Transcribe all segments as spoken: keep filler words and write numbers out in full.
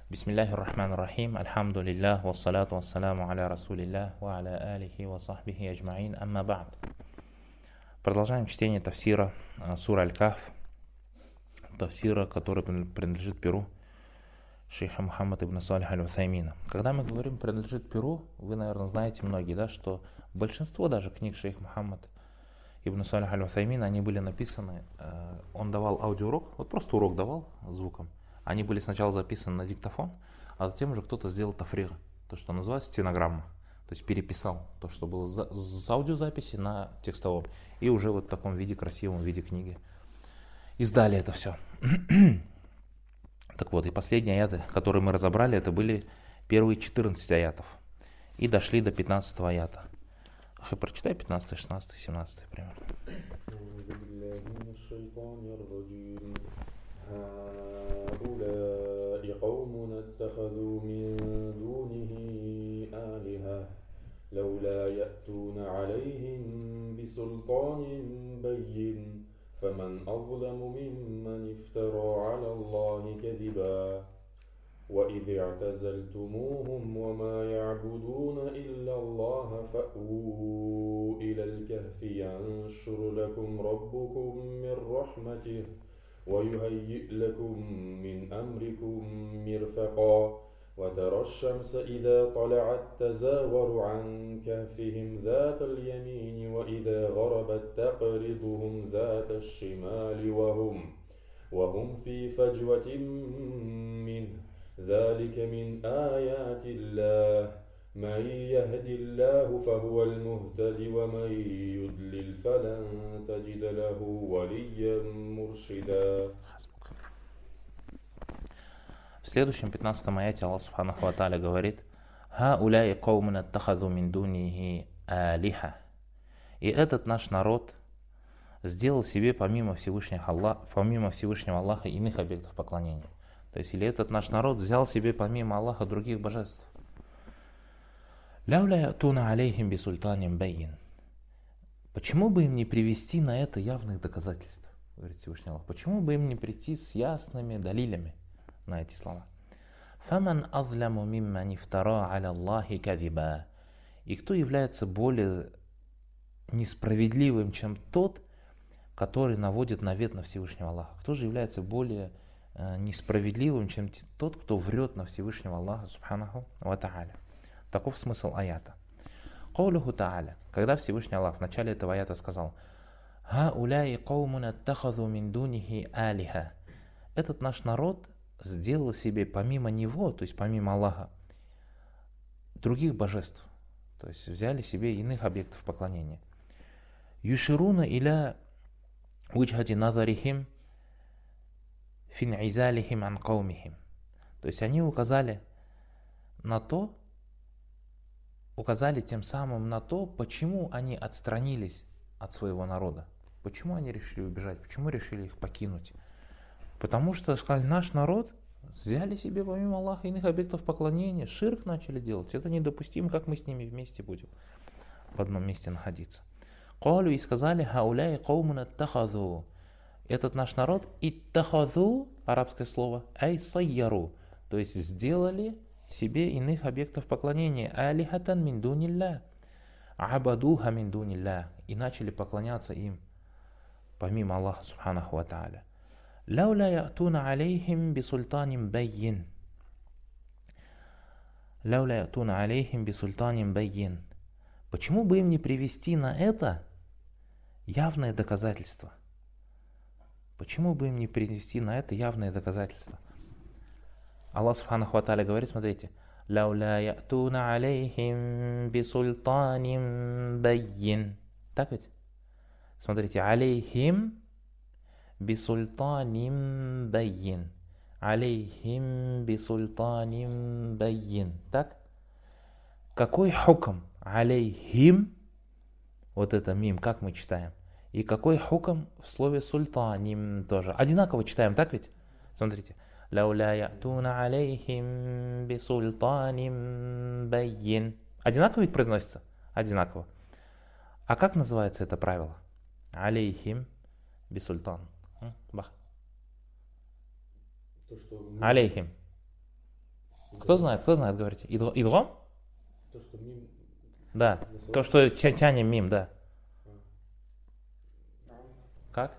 Бисмиллахи рахмани рахим, альхамдулиллах, вассалату вассаляму аля расулиллах, ва аля алихи ва сахбихи аджмаин, амма ба'д. Продолжаем чтение тафсира сура Аль-Кахф, тафсира, который принадлежит перу шейха Мухаммад ибн Салих аль-Усаймина. Когда мы говорим принадлежит перу, вы, наверное, знаете многие, да, что большинство даже книг шейха Мухаммад ибн Салих аль-Усаймина, они были написаны, он давал аудиоурок, вот просто урок давал звуком. Они были сначала записаны на диктофон, а затем уже кто-то сделал тафриг, то, что называется стенограмма. То есть переписал то, что было с аудиозаписи на текстовом. И уже вот в таком виде, красивом виде книги издали это все. Так вот, и последние аяты, которые мы разобрали, это были первые четырнадцать аятов. И дошли до пятнадцатого аята. Ах, прочитай пятнадцатый, шестнадцатый, семнадцатый примерно. هؤلاء قوم اتخذوا من دونه آلهة لولا يأتون عليهم بسلطان بين فمن أظلم ممن افترى على الله كذبا وإذ اعتزلتموهم وما يعبدون إلا الله فأووا إلى الكهف ينشر لكم ربكم من رحمته ويهيئ لكم من أمركم مرفقا وترى الشمس إذا طلعت تزاور عن كهفهم ذات اليمين وإذا غربت تقرضهم ذات الشمال وهم وهم في فجوة منه ذلك من آيات الله من يهد الله فهو المهتد ومن يضلل فلن تجد له وليا مرشدا. В следующем пятнадцатом аяте Аллах Субханаху ва Тааля говорит: «Ха-уляй каумун аттахазу мин дунихи алиха». И этот наш народ сделал себе помимо Всевышнего Аллаха, помимо Всевышнего Аллаха иных объектов поклонения. То есть, или этот наш народ взял себе помимо Аллаха других божеств. «Ляуля ятуна алейхим бисультаним байин». Почему бы им не привести на это явных доказательств, говорит Всевышний Аллах? Почему бы им не прийти с ясными далилями на эти слова? «Фаман азляму мимман ифтара аля Аллахи казиба». И кто является более несправедливым, чем тот, который наводит навет на Всевышнего Аллаха? Кто же является более э, несправедливым, чем тот, кто врет на Всевышнего Аллаха Субханаху ва Тааля? Таков смысл аята. Каулюху Тааля, когда Всевышний Аллах в начале этого аята сказал: «Ха-уляй каумун аттахазу мин дунихи алиха». Этот наш народ сделал себе помимо него, то есть помимо Аллаха, других божеств. То есть взяли себе иных объектов поклонения. Юшируна иля уджхати назарихим фин изалихим ан каумихим. То есть они указали на то, указали тем самым на то, почему они отстранились от своего народа. Почему они решили убежать, почему решили их покинуть. Потому что, сказали, наш народ взяли себе помимо Аллаха иных объектов поклонения, ширк начали делать. Это недопустимо, как мы с ними вместе будем в одном месте находиться. Калю и сказали: «Хауляй каумун аттахазу». Этот наш народ, иттахазу, арабское слово, ай сайяру, то есть сделали себе иных объектов поклонения, алихатан мин дунилля, абадуха мин дунилля, и начали поклоняться им помимо Аллаха Субханаху ва Тааля. Лауля ятуна алейхим бисультаним байин. Лауля ятуна алейхим бисультаним байин. Почему бы им не привести на это явное доказательство? Почему бы им не привести на это явное доказательство? Аллах Субханаху ва Тааля говорит, смотрите: «Лауля ятуна алейхим бисультаним байин». Так ведь? Смотрите, алейхим бисультаним байин. Алейхим бисультаним байин. Так? Какой хукм? Алейхим, вот это мим, как мы читаем? И какой хукм в слове сультаним тоже? Одинаково читаем, так ведь? Смотрите. «Лауля ятуна алейхим бисультаним байин». Одинаково ведь произносится? Одинаково. А как называется это правило? Алейхим бисультан. Бах. То, что Алейхим. Кто знает, кто знает, говорите? Идг- Идгам? То, что мим... Да. То, что тя- тянем мим, да. Как?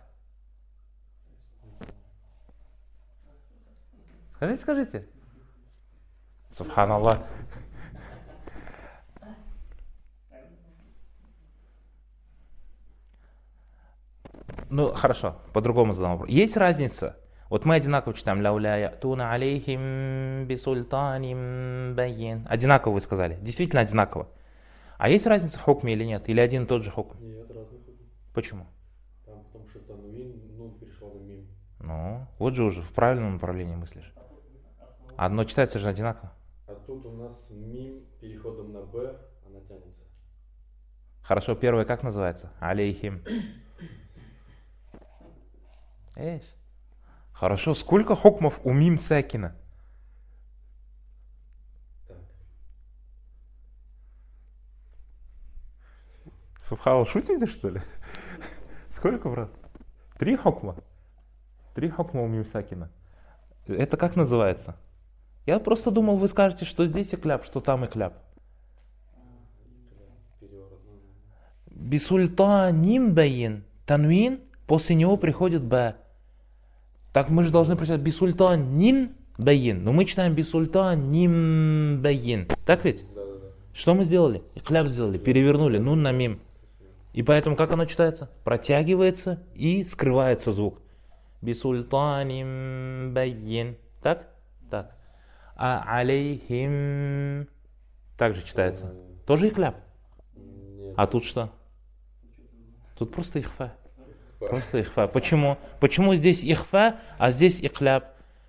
Скажите, скажите. Субханаллах. Ну, хорошо, по-другому задам вопрос. Есть разница? Вот мы одинаково читаем «Лауля я'туна алейхим бисультаним байин». Одинаково вы сказали. Действительно одинаково. А есть разница в хукме или нет? Или один и тот же хукм? Нет, разных хукм. Почему? Там, потому что танвин, ну, перешел на мим. Ну, вот же уже в правильном направлении мыслишь. Одно читается же одинаково. А тут у нас мим переходом на б, она тянется. Хорошо, первое как называется? Алейхим. Эйш. Хорошо, сколько хукмов у мим сакина? Так. Субхал, шутите что ли? Сколько, брат? Три хукма? Три хукма у мим сакина. Это как называется? Я просто думал, вы скажете, что здесь и кляп, что там и кляп. Бисультаним баин. Танвин, после него приходит б. Так мы же должны прочитать бисультанин баин. Но мы читаем бисультаним баин. Так ведь? Да, да, да. Что мы сделали? Кляп сделали, перевернули нун на мим. И поэтому как оно читается? Протягивается и скрывается звук. Бисультаним баин. Так? Так. А алейхим также читается. Тоже и кляп. Нет. А тут что? Тут просто ихфа. Просто ихфа. Почему? Почему здесь ихфа, а здесь ихляп?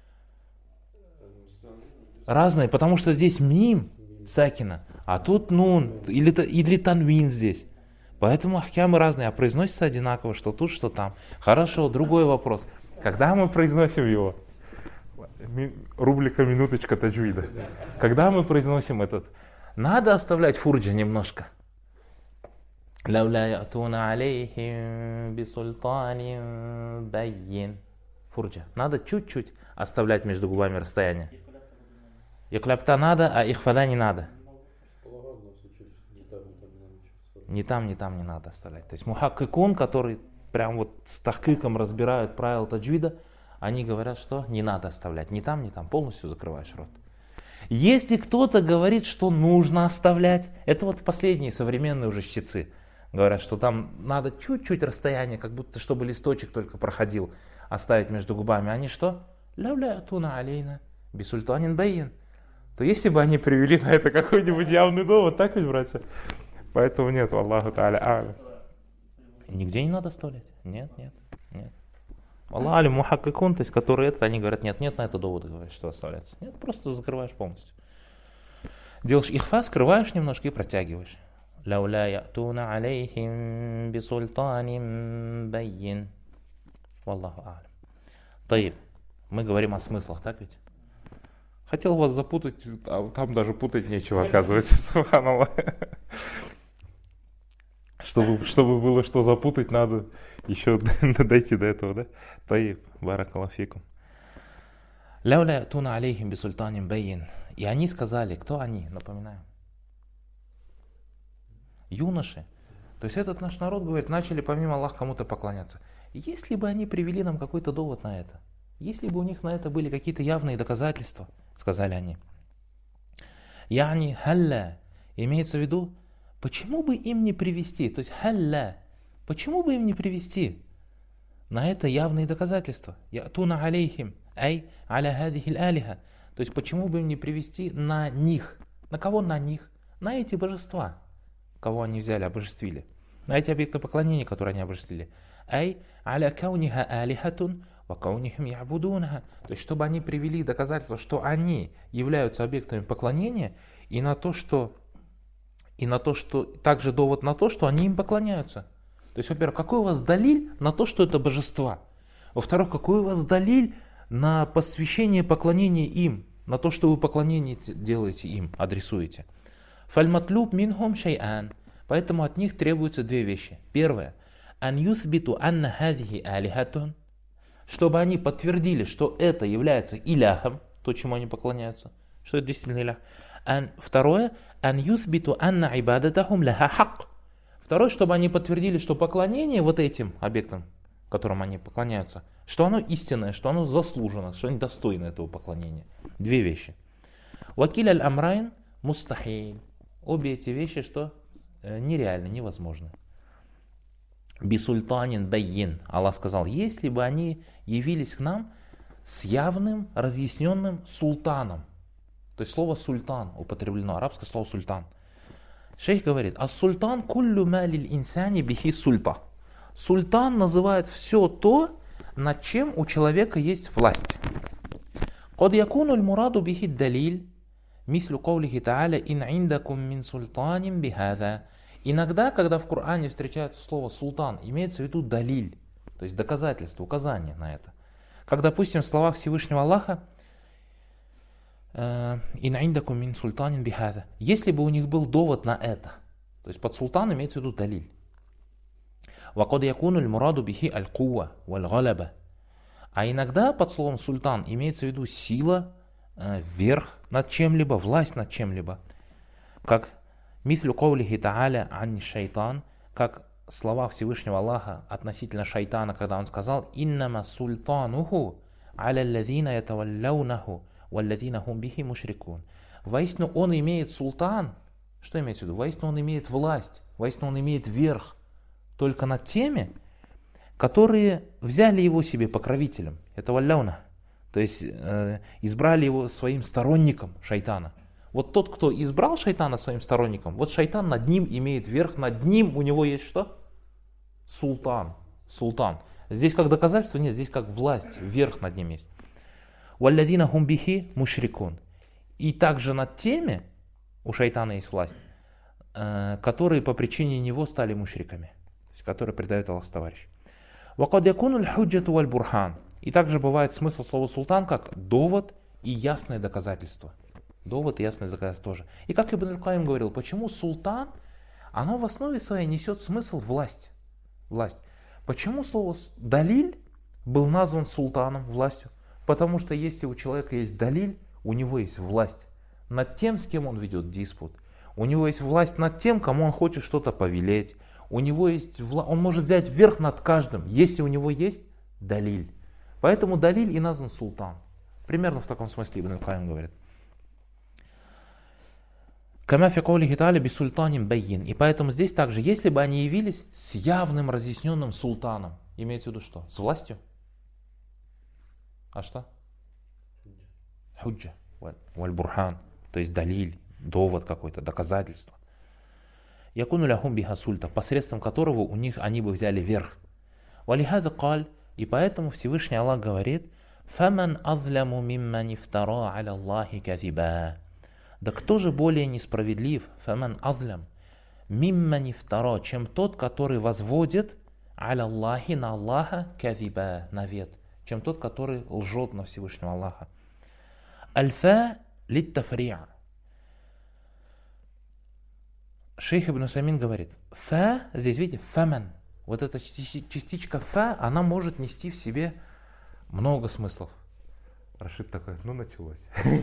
Разные, потому что здесь мим сакина, а тут нун или, или танвин здесь. Поэтому ахкямы разные, а произносится одинаково, что тут, что там. Хорошо, другой вопрос. Когда мы произносим его? Рубрика «Минуточка таджвида». Когда мы произносим этот, надо оставлять фурджа немножко. «Лауля я'туна алейхим бисультаним байин». Фурджа. Надо чуть-чуть оставлять между губами расстояние. Икляпта надо, а ихфада не надо. Ни там, ни там не надо оставлять. То есть мухаккикун, который прям вот с тахкиком разбирают правила таджвида, они говорят, что не надо оставлять ни там, ни там. Полностью закрываешь рот. Если кто-то говорит, что нужно оставлять, это вот последние современные уже чтецы говорят, что там надо чуть-чуть расстояние, как будто чтобы листочек только проходил, оставить между губами. Они что? «Ля-ля атуна алейна бисультанин байин». То если бы они привели на это какой-нибудь явный довод, так ведь, братья? Поэтому нет, Аллаху та'аля а'лям. Нигде не надо оставлять. Нет, нет, нет. Аллах алим мухаккикун, то есть которые это, они говорят, нет, нет на это довода, говорят, что оставляется. Нет, просто закрываешь полностью. Делаешь ихфа, скрываешь немножко и протягиваешь. «Лауля я'туна алейхим бисультаним байин». Валлаху а'лям. Таиб. Мы говорим о смыслах, так ведь? Хотел вас запутать, а там даже путать нечего, оказывается. Субханаллах. Чтобы, чтобы было что запутать, надо еще дойти до этого, да? Таиб, баракаллаху фикум. «Лауля я'туна алейхим бисультаним байин». И они сказали, кто они, напоминаю? Юноши. То есть этот наш народ, говорит, начали помимо Аллаха кому-то поклоняться. Если бы они привели нам какой-то довод на это, если бы у них на это были какие-то явные доказательства, сказали они. Яни халля, имеется в виду, почему бы им не привести, то есть халля, почему бы им не привести на это явные доказательства? Я'туна алейхим, ай аля хадихил алиха. То есть почему бы им не привести на них? На кого на них? На эти божества, кого они взяли, обожествили. На эти объекты поклонения, которые они обожествили. Ай аля кауниха алихатун ва каунихим ябудунаха. То есть чтобы они привели доказательства, что они являются объектами поклонения, и на то, что и на то, что также довод на то, что они им поклоняются. То есть, во-первых, какой у вас далиль на то, что это божества? Во-вторых, какой у вас далиль на посвящение поклонения им, на то, что вы поклонение делаете им, адресуете. Фальматлуб минхум шай'ан. Поэтому от них требуются две вещи. Первое. Ан юсбиту анна хазихи алихатун. Чтобы они подтвердили, что это является иляхом, то, чему они поклоняются. что это действительно илях. Ан, второе, ан юсбиту анна ибадатахум лаха хак. Второе, чтобы они подтвердили, что поклонение вот этим объектам, которым они поклоняются, что оно истинное, что оно заслужено, что они достойны этого поклонения. Две вещи. Вакиль аль-амрайн мустахиль. Обе эти вещи, что нереально, невозможно. Бисультанин байин. Аллах сказал, если бы они явились к нам с явным, разъясненным султаном. То есть слово султан употреблено, арабское слово султан. Шейх говорит, а султан куллю малиль инсани бихи сульта. Султан называет все то, над чем у человека есть власть. Код якуну аль-мураду бихи далиль, мислю каулихи та'аля, ин индакум мин султаним бихаза. Иногда, когда в Коране встречается слово султан, имеется в виду далиль, то есть доказательство, указание на это. Как, допустим, в словах Всевышнего Аллаха, ин индакум мин султаним бихаза. Если бы у них был довод на это, то есть под султан имеется в виду далиль. وقد يكون المراد به القوة والغلبة. А иногда под словом султан имеется в виду сила, верх над чем-либо, власть над чем-либо. Как мислю каулихи та'аля ан шайтан, как слова Всевышнего Аллаха относительно шайтана, когда он сказал: «Иннама султануху аля аллазина ятаваллаунаху валлазина хум бихи мушрикун». Воистину он имеет султан. Что имеется в виду? Воистину он имеет власть, воистину он имеет верх только над теми, которые взяли его себе покровителем. Это валляуна. То есть э, избрали его своим сторонником, шайтана. Вот тот, кто избрал шайтана своим сторонником, вот шайтан над ним имеет верх, над ним у него есть что? Султан. Султан. Здесь как доказательство нет, здесь как власть, верх над ним есть. Валлазина хум бихи мушрикун. И также над теми, у шайтана есть власть, э, которые по причине него стали мушриками. Который предает Аллах товарищ. وَقَدْ يَكُونُ الْحُجَّةُ وَالْبُرْحَانُ. И также бывает смысл слова султан как довод и ясное доказательство. Довод и ясное доказательство тоже. И как Ибн аль-Каим говорил, почему султан, оно в основе своей несет смысл власть. Власть. Почему слово далиль был назван султаном, властью? Потому что если у человека есть далиль, у него есть власть над тем, с кем он ведет диспут. У него есть власть над тем, кому он хочет что-то повелеть. У него есть, он может взять верх над каждым, если у него есть далиль. Поэтому далиль и назван султан. Примерно в таком смысле Ибн аль-Каим говорит. Кама фи каулихи та'аля бисультанин байин. И поэтому здесь также, если бы они явились с явным разъясненным султаном, имеется в виду что? С властью? А что? Худжа. Валь-бурхан. То есть далиль, довод какой-то, доказательство. Якуну ляхум биха сульта, посредством которого у них они бы взяли верх. Валихаза каль, и поэтому Всевышний Аллах говорит: «Фаман азляму мимман ифтара аля Аллахи казиба». Да кто же более несправедлив, фаман азлям, мимман ифтара, чем тот, который возводит аля Аллахи, на Аллаха, казиба, навет, чем тот, который лжет на Всевышнего Аллаха. Альфа литтафри'а. Шейх Ибн Усаймин говорит, фа, здесь видите, фаман, вот эта частичка фа, она может нести в себе много смыслов. Рашид такой, ну началось.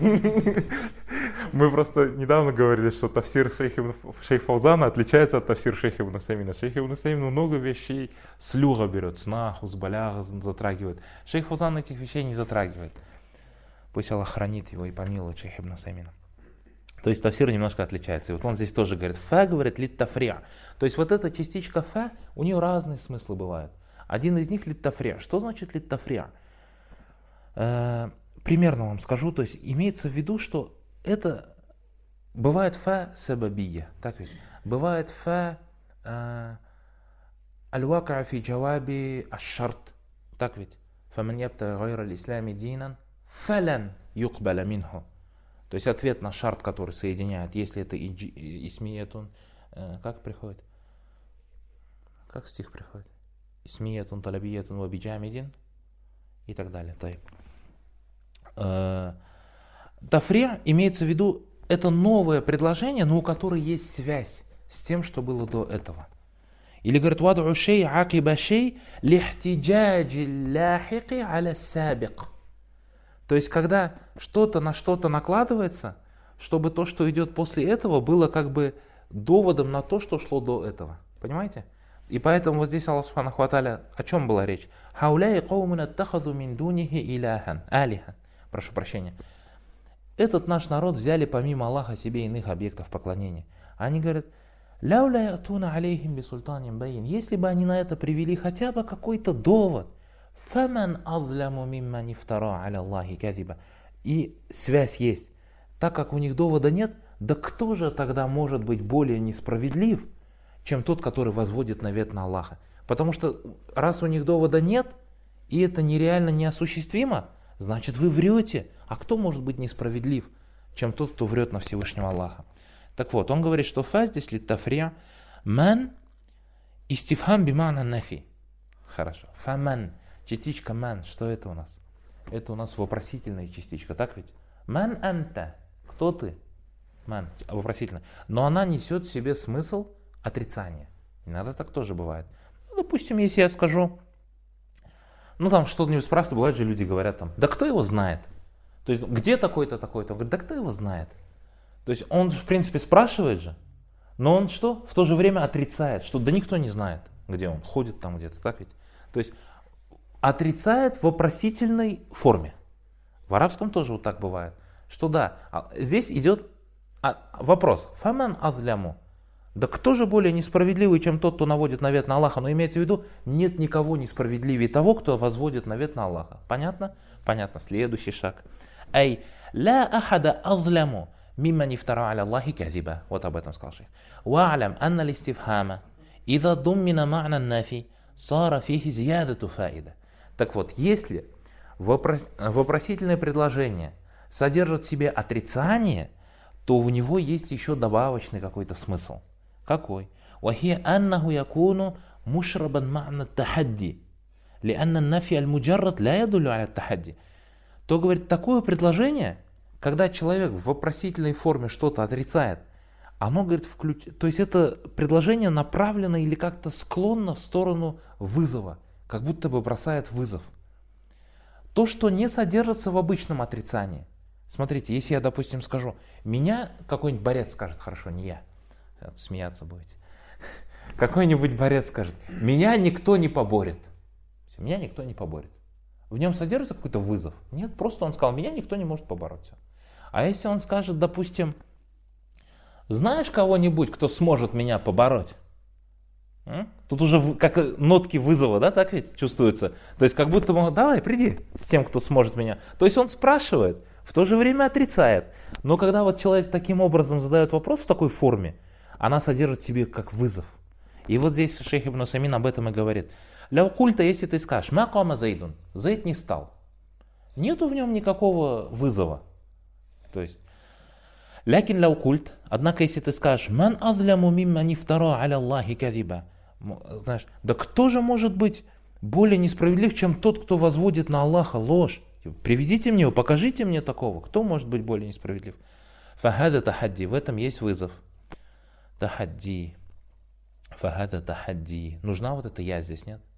Мы просто недавно говорили, что тафсир шейх Фаузана отличается от тафсира шейха Ибн Усаймина. Шейх Ибн Усаймин много вещей с люга берет, с наху, с баляга затрагивает. Шейх Фаузан этих вещей не затрагивает. Пусть Аллах хранит его и помилует шейха Ибн Усаймина. То есть тафсир немножко отличается. И вот он здесь тоже говорит, фа говорит литтафри'а. То есть вот эта частичка фа, у нее разные смыслы бывают. Один из них литтафри'а. Что значит литтафри'а? Э, примерно вам скажу. То есть имеется в виду, что это бывает фа сабабия. Так ведь? Бывает фа аль-вака фи джаваби аш-шарт. Так ведь? Фаман ябта гайра аль-ислами динан фалан юкбаля минху. То есть ответ на шарт, который соединяет, если это исмиетун, как приходит? Как стих приходит? Исмиетун, талабиетун, вабиджамидин и так далее. Тафри имеется в виду, это новое предложение, но у которого есть связь с тем, что было до этого. Или говорит, ваду шей акиба шей лихтиджаджи ляхики аля сабик. То есть, когда что-то на что-то накладывается, чтобы то, что идет после этого, было как бы доводом на то, что шло до этого. Понимаете? И поэтому вот здесь Аллах Субханаху ва Тааля, о чем была речь? «Хауляи каумун аттахазу мин дунихи иляхан». Алиха. Прошу прощения. Этот наш народ взяли помимо Аллаха себе иных объектов поклонения. Они говорят, «Ляуля ятуна алейхим бисултанин баин». Если бы они на это привели хотя бы какой-то довод, «Фаман азляму мимман ифтара аля Аллахи казиба». И связь есть. Так как у них довода нет, да кто же тогда может быть более несправедлив, чем тот, который возводит навет на Аллаха? Потому что раз у них довода нет, и это нереально неосуществимо, значит вы врете. А кто может быть несправедлив, чем тот, кто врет на Всевышнего Аллаха? Так вот, он говорит, что фа здесь ли тафрия ман истифхам бимана нафи. Хорошо. Фаман. Частичка ман. Что это у нас? Это у нас вопросительная частичка, так ведь? Ман анта. Кто ты? Ман. Вопросительная. Но она несет в себе смысл отрицания. Иногда так тоже бывает. Ну, допустим, если я скажу, ну там что-нибудь спрашивают, бывает же люди говорят там, да кто его знает? То есть, где такой-то, такой-то? Он говорит, да кто его знает? То есть, он в принципе спрашивает же, но он что? В то же время отрицает, что да никто не знает, где он, ходит там где-то, так ведь? То есть, отрицает в вопросительной форме. В арабском тоже вот так бывает. Что да, здесь идет вопрос. Фаман азляму. Да кто же более несправедливый, чем тот, кто наводит навет на Аллаха? Но имеется в виду, нет никого несправедливее того, кто возводит навет на Аллаха. Понятно? Понятно. Следующий шаг. Ай, ла ахада азляму мимман ифтара аля Аллахи казиба. Вот об этом сказал шейх. Ва'алям анна листифхама иза думмина ма'на нафи сара фихи зиядату фаида. Так вот, если вопрос, вопросительное предложение содержит в себе отрицание, то у него есть еще добавочный какой-то смысл. Какой? وهي أنه يكون مشربا معنى التحدي لأن النفي المجرد لا يدل على التحدي. То, говорит, такое предложение, когда человек в вопросительной форме что-то отрицает, оно, говорит, включ... то есть это предложение направлено или как-то склонно в сторону вызова, как будто бы бросает вызов. То, что не содержится в обычном отрицании. Смотрите, если я, допустим, скажу, меня какой-нибудь борец скажет, хорошо, не я, смеяться будете. Какой-нибудь борец скажет, меня никто не поборет. Меня никто не поборет. В нем содержится какой-то вызов? Нет, просто он сказал, меня никто не может побороть. А если он скажет, допустим, знаешь кого-нибудь, кто сможет меня побороть? М? Тут уже как нотки вызова, да, так ведь чувствуется? То есть как будто бы, давай, приди с тем, кто сможет меня. То есть он спрашивает, в то же время отрицает. Но когда вот человек таким образом задает вопрос в такой форме, она содержит в себе как вызов. И вот здесь шейх Ибн Усаймин об этом и говорит. Ляу культа, если ты скажешь, ма кама Заидун, Заид не стал. Нету в нем никакого вызова. То есть, лякин ляу культ, однако если ты скажешь, ман азляму мимман ифтара аля Аллахи казиба, знаешь, да кто же может быть более несправедлив, чем тот, кто возводит на Аллаха ложь? Приведите мне его, покажите мне такого. Кто может быть более несправедлив? Фахада тахадди, в этом есть вызов. Тахадди. Фахада тахадди. Нужна вот эта я здесь, нет?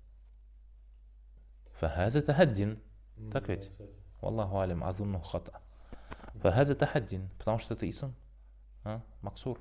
Фахада тахаддин. Так ведь? Валлаху алим, азунну хата. Фахада тахаддин. Потому что это исм. А? Максур.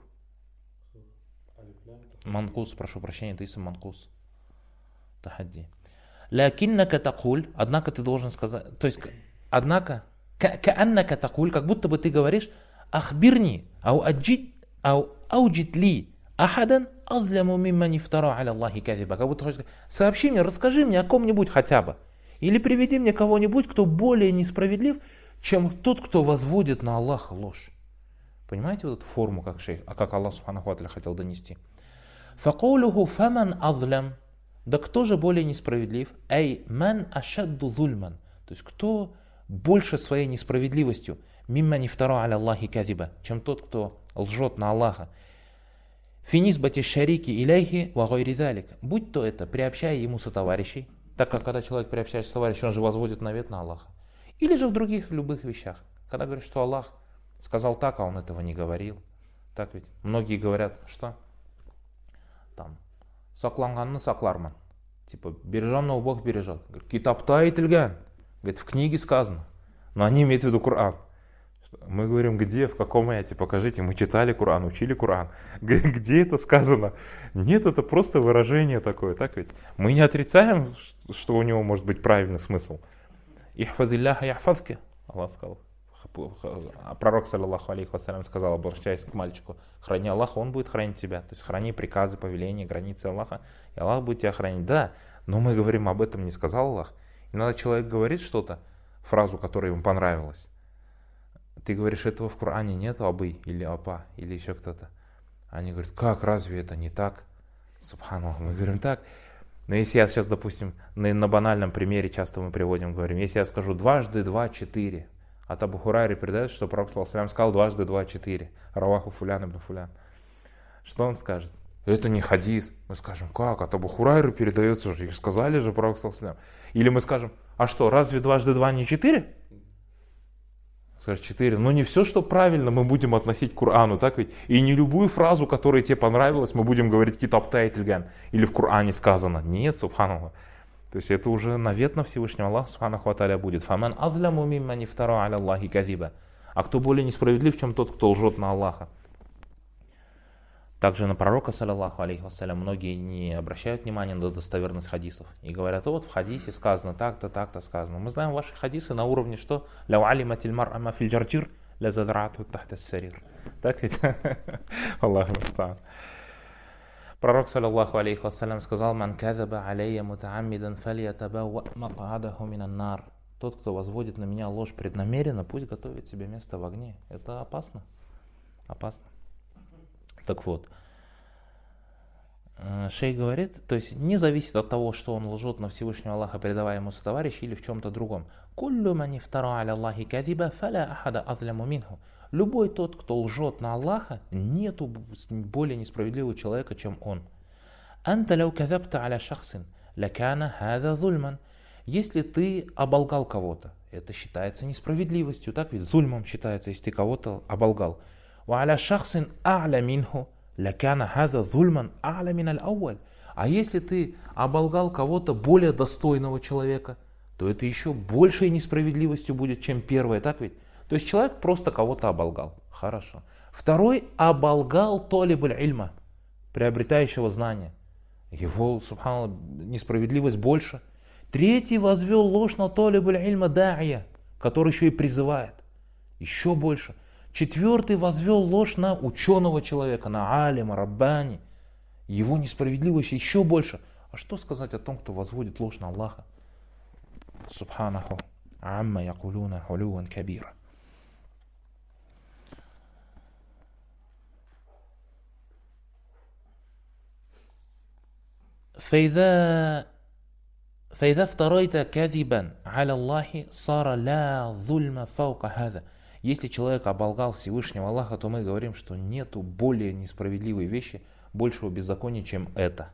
Манкус, прошу прощения, это исм манкус. Тахадди. Лякиннака такуль, однако ты должен сказать, то есть, однако, кааннака такуль, как будто бы ты говоришь, ахбирни, ау аджид, ау ауджид ли, ахадан азляму мимман ифтара аля Аллахи казиба. Как будто хочешь сказать, сообщи мне, расскажи мне о ком-нибудь хотя бы. Или приведи мне кого-нибудь, кто более несправедлив, чем тот, кто возводит на Аллаха ложь. Понимаете вот эту форму, как шейх, а как Аллах Субханаху ва Тааля хотел донести? Факаулюху фаман азлям. Да кто же более несправедлив? Эй, ман ашадду зульман. То есть кто больше своей несправедливостью, мимман ифтара аля Аллахи казиба, чем тот, кто лжет на Аллаха. Финисбати шарики иляйхи ва гайри залик. Будь то это, приобщая ему сотоварищей, так как когда человек приобщает сотоварищей, он же возводит навет на Аллаха. Или же в других любых вещах. Когда говорит, что Аллах сказал так, а он этого не говорил. Так ведь? Многие говорят, что? Там. Сакланганны сакларман. Типа, береженного Бог бережет. Говорит, китапта айтилган. Говорит, в книге сказано. Но они имеют в виду Коран. Мы говорим, где, в каком аяте, покажите. Мы читали Коран, учили Коран. Где это сказано? Нет, это просто выражение такое, так ведь? Мы не отрицаем, что у него может быть правильный смысл. Ихфазилляха яхфазки. Аллах сказал. Пророк, саллаллаху алейхи вассалям, сказал, обращаясь к мальчику: храни Аллаха, он будет хранить тебя. То есть храни приказы, повеления, границы Аллаха, и Аллах будет тебя хранить. Да, но мы говорим, об этом не сказал Аллах. Иногда человек говорит что-то, фразу, которая ему понравилась. Ты говоришь, этого в Коране нет, абы или апа, или еще кто-то. Они говорят, как, разве это не так? Субханаллах, мы говорим так. Но если я сейчас, допустим, на, на банальном примере часто мы приводим, говорим, если я скажу дважды два, четыре, от Абу Хурайры передается, что Пророк ﷺ сказал дважды два, четыре, раваху фулян ибн фулян. Что он скажет? Это не хадис. Мы скажем, как, от Абу Хурайры передается же, их сказали же Пророк ﷺ. Или мы скажем, а что, разве дважды два не четыре? Скажет четыре. Но не все, что правильно, мы будем относить к Корану, так ведь? И не любую фразу, которая тебе понравилась, мы будем говорить китаб тайтильган, или в Коране сказано. Нет, субханаллах. То есть это уже навет на Всевышнего Аллаха субханаху ва тааля будет. Фаман азляму мимман ифтара аля Аллахи казиба. А кто более несправедлив, чем тот, кто лжет на Аллаха? Также на пророка, саллаллаху алейхи вассалям, многие не обращают внимания на достоверность хадисов. И говорят, вот в хадисе сказано так-то, так-то сказано. Мы знаем ваши хадисы на уровне, что «Ляу алиматиль мар'а ма филь джарджир, ля задраату тахта ссарир». Так ведь? Аллаху муста'ан. Пророк, саллаллаху алейхи вассалям, сказал: «Ман казаба алейя мутааммидан фальятабауа мак'адаху минан нар». Тот, кто возводит на меня ложь преднамеренно, пусть готовит себе место в огне. Это опасно. Опасно. Так вот, шейх говорит, то есть не зависит от того, что он лжет на Всевышнего Аллаха, передавая ему сотоварища, или в чем-то другом. Любой тот, кто лжет на Аллаха, нету более несправедливого человека, чем он. Если ты оболгал кого-то, это считается несправедливостью, так ведь зульмом считается, если ты кого-то оболгал. А если ты оболгал кого-то более достойного человека, то это еще большей несправедливостью будет, чем первое, так ведь? То есть человек просто кого-то оболгал. Хорошо. Второй оболгал толибуль ильма, приобретающего знания. Его, субханаллах, несправедливость больше. Третий возвел ложь на толибуль ильма да'ия, который еще и призывает. Еще больше. Четвертый возвел ложь на ученого человека, на алима, раббани. Его несправедливость еще больше. А что сказать о том, кто возводит ложь на Аллаха? Субханаху. Амма якулуна хулюван кабира. فإذا فإذا افتريت كذبا على الله صار لا ظلم فوق هذا. Если человек оболгал Всевышнего Аллаха, то мы говорим, что нету более несправедливой вещи, большего беззакония, чем это.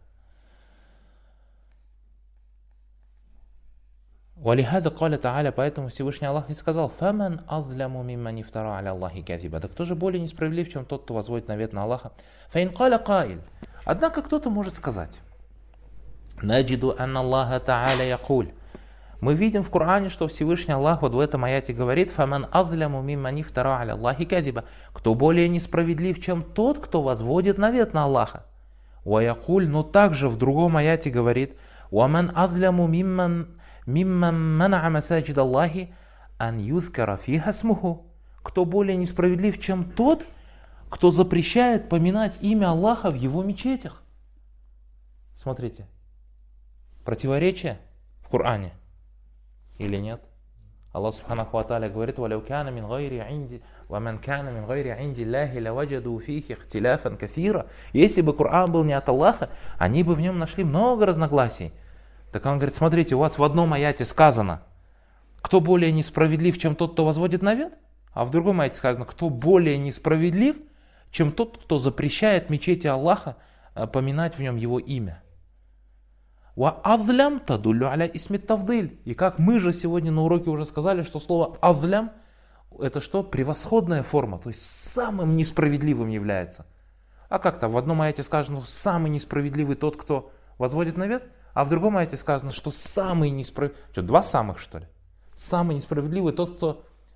وَلِهَذَا قَالَ تَعَالَى, поэтому Всевышний Аллах и сказал: فَمَنْ أَظْلَمُ مِمَّنِ افْتَرَى عَلَى اللَّهِ كَذِبًا. Да кто же более несправедлив, чем тот, кто возводит навет на Аллаха? فَإِنْ قَالَ قَائِلٌ. Однако кто-то может сказать: نَجِدُ أَنَّ اللَّهَ تَعَالَى يَقُولُ. Мы видим в Коране, что Всевышний Аллах вот в этом аяте говорит: «Фаман азляму мимман ифтара аля Аллахи казиба». Кто более несправедлив, чем тот, кто возводит навет на Аллаха. Уаякуль, но также в другом аяте говорит: «Уаман азляму мимман мимман мана'a масаджид Аллахи ан юзкара фиха смуху». Кто более несправедлив, чем тот, кто запрещает поминать имя Аллаха в его мечетях. Смотрите, противоречие в Коране. Или нет? Аллах субханаху ва тааля говорит: «Валяу кана мин гайри инди, ва ман кана мин гайри инди Аллахи лаваджаду фихи ихтиляфан кафира». Если бы Коран был не от Аллаха, они бы в нем нашли много разногласий. Так он говорит: смотрите, у вас в одном аяте сказано, кто более несправедлив, чем тот, кто возводит навет, а в другом аяте сказано, кто более несправедлив, чем тот, кто запрещает мечети Аллаха поминать в нем его имя. «Ва-азлям тадуллю аля исми тавдиль». И как мы же сегодня на уроке уже сказали, что слово «азлям» это что? Превосходная форма, то есть самым несправедливым является. А как-то в одном аяте сказано, что самый несправедливый тот, кто возводит навет, а в другом аяте сказано, что самый несправедливый... Что, два самых, что ли? Самый несправедливый тот, кто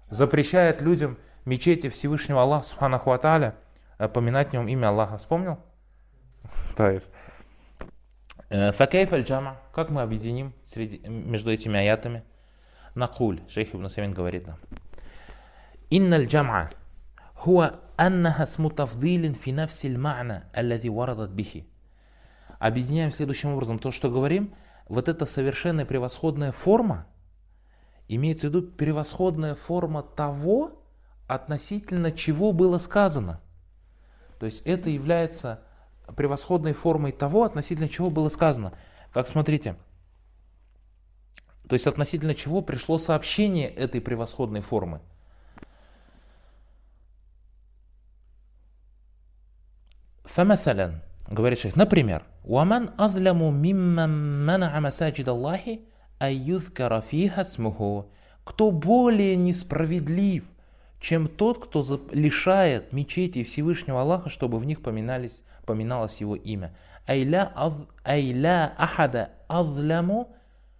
запрещает людям мечети Всевышнего Аллаха Субханаху ва Тааля поминать в нем имя Аллаха. Вспомнил? Таиф. Факайф аль-джама. Как мы объединим среди, между этими аятами? Накуль. Шейх Ибн Усаймин говорит нам. Инна аль-джам'a хуа аннаха сму тафдилин фи нафси аль-ма'на аллади варадат бихи. Объединяем следующим образом то, что говорим. Вот эта совершенная превосходная форма, имеется в виду превосходная форма того, относительно чего было сказано. То есть это является превосходной формой того, относительно чего было сказано. Как смотрите, то есть относительно чего пришло сообщение этой превосходной формы. فمثلا, говорит шейх, например, وَمَنْ أَظْلَمُ مِمَّنْ مَنَعَ مَسَاجِدَ اللَّهِ أَنْ يُذْكَرَ فِيهَا اسْمُهُ. Кто более несправедлив, чем тот, кто лишает мечети Всевышнего Аллаха, чтобы в них поминались, поминалось его имя. «Айля ахада азляму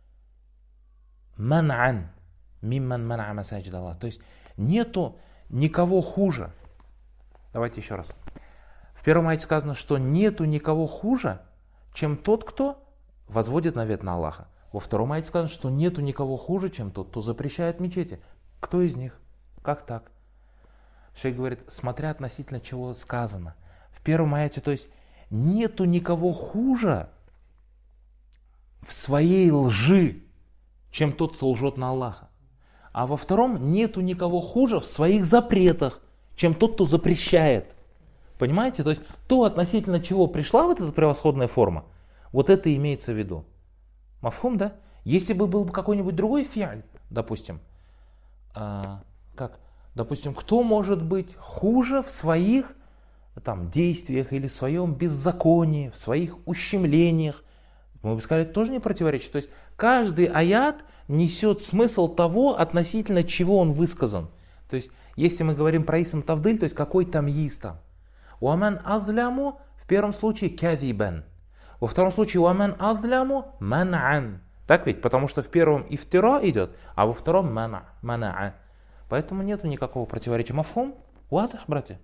ман'ан мимман ман'а масаджид Аллах». То есть нету никого хуже. Давайте еще раз. В первом аяте сказано, что нету никого хуже, чем тот, кто возводит навет на Аллаха. Во втором аяте сказано, что нету никого хуже, чем тот, кто запрещает мечети. Кто из них? Как так? Шейх говорит, смотря относительно чего сказано. В первом аяте, то есть, нету никого хуже в своей лжи, чем тот, кто лжет на Аллаха. А во втором, нету никого хуже в своих запретах, чем тот, кто запрещает. Понимаете? То есть, то, относительно чего пришла вот эта превосходная форма, вот это имеется в виду. Мафхум, да? Если бы был какой-нибудь другой фиаль, допустим, а, как, допустим, кто может быть хуже в своих там, действиях или в своем беззаконии, в своих ущемлениях, мы бы сказали, это тоже не противоречит. То есть каждый аят несет смысл того, относительно чего он высказан. То есть если мы говорим про исм тавдиль, то есть какой там есть там. Уаман азляму в первом случае кязибан. Во втором случае уаман азляму ман'ан. Так ведь? Потому что в первом ифтира идет, а во втором мана, мана'a. Поэтому нету никакого противоречия. Мафхум? Вадах, братья?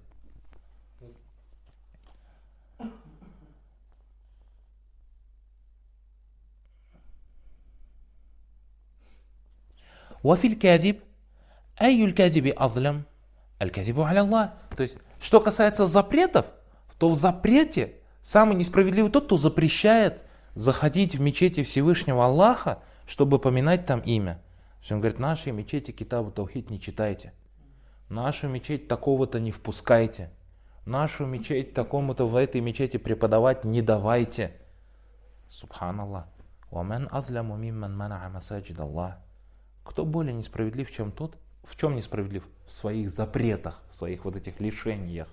Вафиль кязиб. Айюль кязиби азлям. Аль-кязибу аля Аллах. То есть, что касается запретов, то в запрете самый несправедливый тот, кто запрещает заходить в мечети Всевышнего Аллаха, чтобы поминать там имя. Он говорит, наши мечети китабу таухид не читайте. Нашу мечеть такого-то не впускайте. Нашу мечеть такому-то в этой мечети преподавать не давайте. Субханаллах. Ваман азляму мимман мана'a масаджид Аллах. Кто более несправедлив, чем тот, в чем несправедлив? В своих запретах, в своих вот этих лишениях.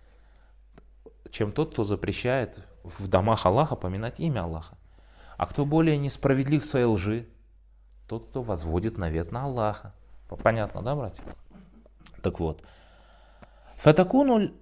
Чем тот, кто запрещает в домах Аллаха поминать имя Аллаха. А кто более несправедлив в своей лжи? Тот, кто возводит навет на Аллаха. Понятно, да, братья? Так вот. Фатакуну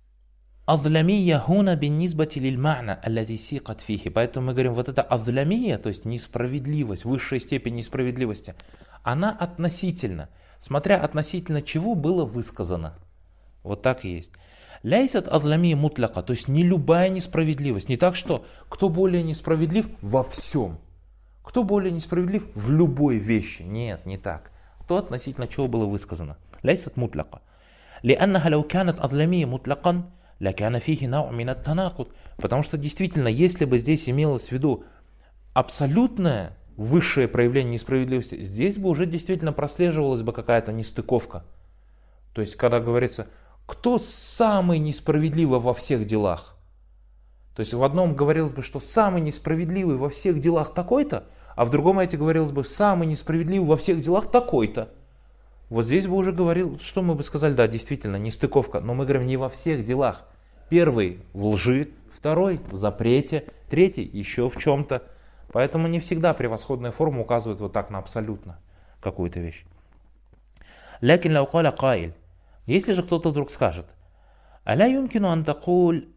азлямия хуна бин низбати лиль ма'на аллази сикат фихи. Поэтому мы говорим, вот это азлямия, то есть несправедливость, высшая степень несправедливости, она относительно, смотря относительно чего было высказано. Вот так и есть. Ляйсат азлямия мутляка, то есть не любая несправедливость. Не так, что кто более несправедлив во всем. Кто более несправедлив в любой вещи. Нет, не так. То относительно чего было высказано. Ляйсат мутляка. Лианнаха лау канат азлямия мутлякан, лякана фихи нау минат танакут. Потому что действительно, если бы здесь имелось в виду абсолютное высшее проявление несправедливости, здесь бы уже действительно прослеживалась бы какая-то нестыковка. То есть, когда говорится, кто самый несправедливый во всех делах? То есть в одном говорилось бы, что самый несправедливый во всех делах такой-то, а в другом аяте говорилось бы, самый несправедливый во всех делах такой-то. Вот здесь бы уже говорил, что мы бы сказали, да, действительно, нестыковка, но мы говорим не во всех делах. Первый в лжи, второй в запрете, третий еще в чем-то. Поэтому не всегда превосходная форма указывает вот так на абсолютно какую-то вещь. Лякин лау каля каиль. Если же кто-то вдруг скажет, аля юмкину ан такуль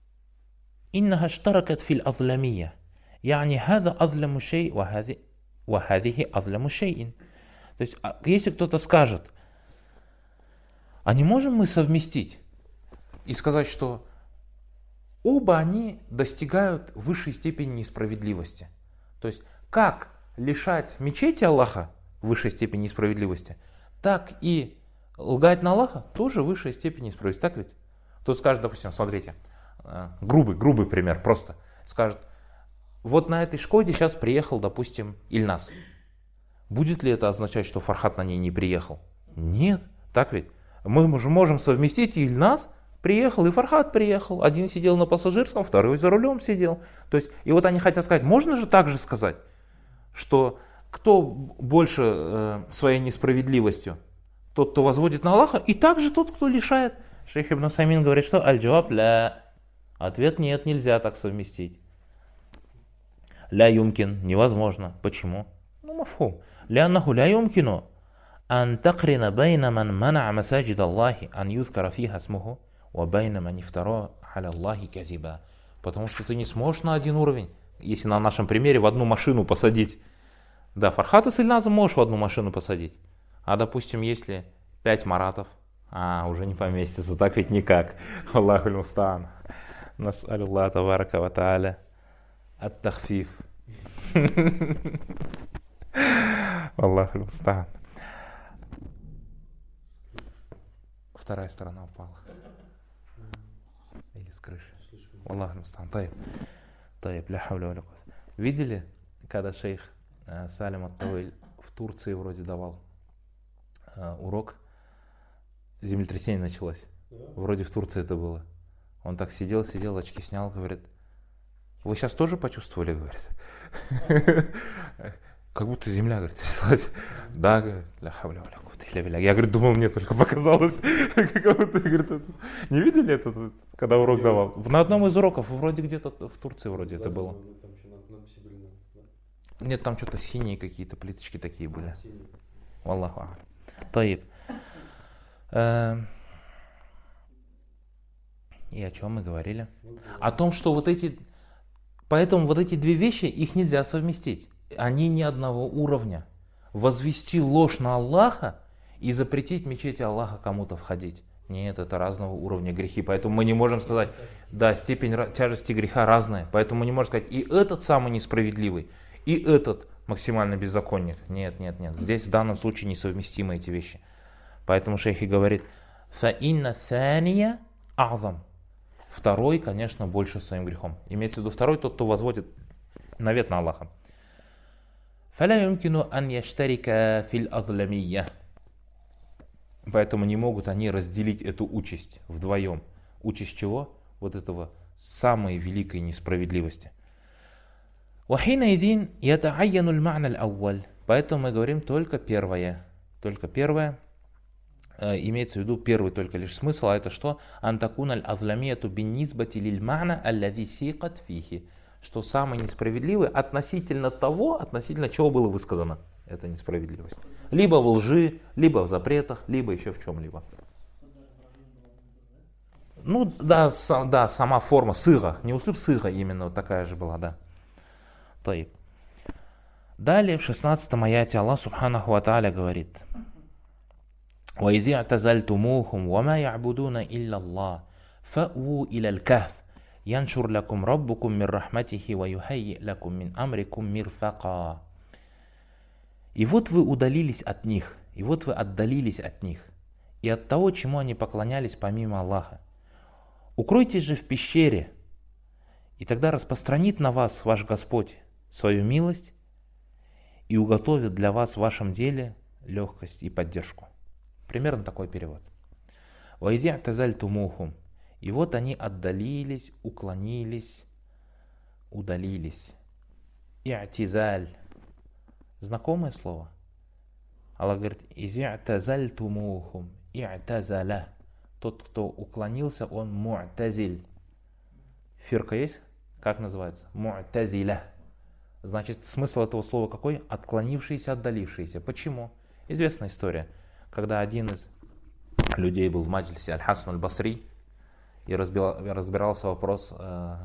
иннаха штаракат фил азламия. Яни хаза азламу шей ва хазихи азламу шейин. То есть, если кто-то скажет, А не можем мы совместить и сказать, что оба они достигают высшей степени несправедливости? То есть, как лишать мечети Аллаха высшей степени несправедливости, так и лгать на Аллаха тоже высшая степень несправедливости. Так ведь? Тут скажет, допустим, смотрите, грубый, грубый пример просто. Скажет, вот на этой Шкоде сейчас приехал, допустим, Ильнас. Будет ли это означать, что Фархат на ней не приехал? Нет, так ведь? Мы же можем совместить, и Ильнас приехал, и Фархат приехал. Один сидел на пассажирском, второй за рулем сидел. То есть, и вот они хотят сказать, можно же так же сказать, что кто больше э, своей несправедливостью? Тот, кто возводит на Аллаха, и также тот, кто лишает. Шейх Ибн Усаймин говорит, что аль-джаваб ля. Ответ нет, нельзя так совместить. Ля юмкин, невозможно. Почему? Ну, мафхум. Ляннаху ля юмкину ан такрина байна ман мана'a масаджид Аллахи ан юзкара фиха смуху ва байна ман ифтара аля Аллахи казиба. Потому что ты не сможешь на один уровень, если на нашем примере в одну машину посадить. Да, Фархата с Ильназом можешь в одну машину посадить. А допустим, если пять маратов, а, уже не поместится, так ведь никак. Аллаху муста'ан. Нас'алюллаха табарака ва та'аля ат-тахфиф. Аллаху муста'ан. Вторая сторона упала. Или с крыши. Аллаху муста'ан. Таиб. Таиб. Ля хавля ва ля куввата. Видели, когда шейх э, Салим ат-Тауиль в Турции вроде давал э, урок, землетрясение началось. Вроде в Турции это было. Он так сидел, сидел, очки снял, говорит, вы сейчас тоже почувствовали, говорит? Как будто земля, говорит, тряслась. Да, говорит, ля хавля ва ля куввата илля билля. Я, говорит, думал, мне только показалось. Как будто, говорит, это... Не видели это, когда урок давал? На одном из уроков, вроде где-то в Турции вроде это было. Нет, там что-то синие какие-то плиточки такие были. Валлаху а'алям. Таиб. И о чем мы говорили? О том, что вот эти... Поэтому вот эти две вещи, их нельзя совместить. Они не одного уровня. Возвести ложь на Аллаха и запретить в мечети Аллаха кому-то входить. Нет, это разного уровня грехи. Поэтому мы не можем сказать, да, степень тяжести греха разная. Поэтому мы не можем сказать, и этот самый несправедливый, и этот максимально беззаконник. Нет, нет, нет. Здесь в данном случае несовместимы эти вещи. Поэтому шейх и говорит, «Фаинна thaniya a'зам». Второй, конечно, больше своим грехом. Имеется в виду второй, тот, кто возводит навет на Аллаха. «Фаля юмкину ан яштарика фил азламия». Поэтому не могут они разделить эту участь вдвоем. Участь чего? Вот этого самой великой несправедливости. «Вахина-идин ята'айяну аль-ма'на аль-авваль». Поэтому мы говорим только первое. Только первое. Имеется в виду первый только лишь смысл, а это что? «Антакуна аль-азламияту бин-низбати лиль-ма'на аллади сикат фихи». Что самый несправедливый относительно того, относительно чего было высказано. Это несправедливость. Либо в лжи, либо в запретах, либо еще в чем-либо. Ну да, сам, да, сама форма сыга, не услуг сыга именно вот такая же была, да. Таиб. Далее в шестнадцатом аяте Аллах Субханаху ва Тааля говорит: وَإِذِ اعْتَزَلْتُمُوهُمْ وَمَا يَعْبُدُونَ إِلَّا اللَّهَ فَأْوُوا إِلَى الْكَهْفِ يَنْشُرْ لَكُمْ رَبُّكُمْ مِنْ رَحْمَتِهِ وَيُهَيِّئْ لَكُمْ مِنْ أَمْرِكُمْ مِرْفَقًا. И вот вы удалились от них, и вот вы отдалились от них, и от того, чему они поклонялись помимо Аллаха. Укройтесь же в пещере, и тогда распространит на вас ваш Господь свою милость и уготовит для вас в вашем деле легкость и поддержку. Примерно такой перевод. وَإِذِ اعْتَزَلْتُمُوهُمْ. И вот они отдалились, уклонились, удалились. И'тизаль. Знакомое слово? Аллах говорит: «Изи тазальтумухум». И'тазаля. Тот, кто уклонился, он му'тазиль. Фирка есть? Как называется? Му'тазиля. Значит, смысл этого слова какой? Отклонившийся, отдалившийся. Почему? Известная история. Когда один из людей был в маджлисе Аль-Хасан Аль-Басри и разбирался вопрос э,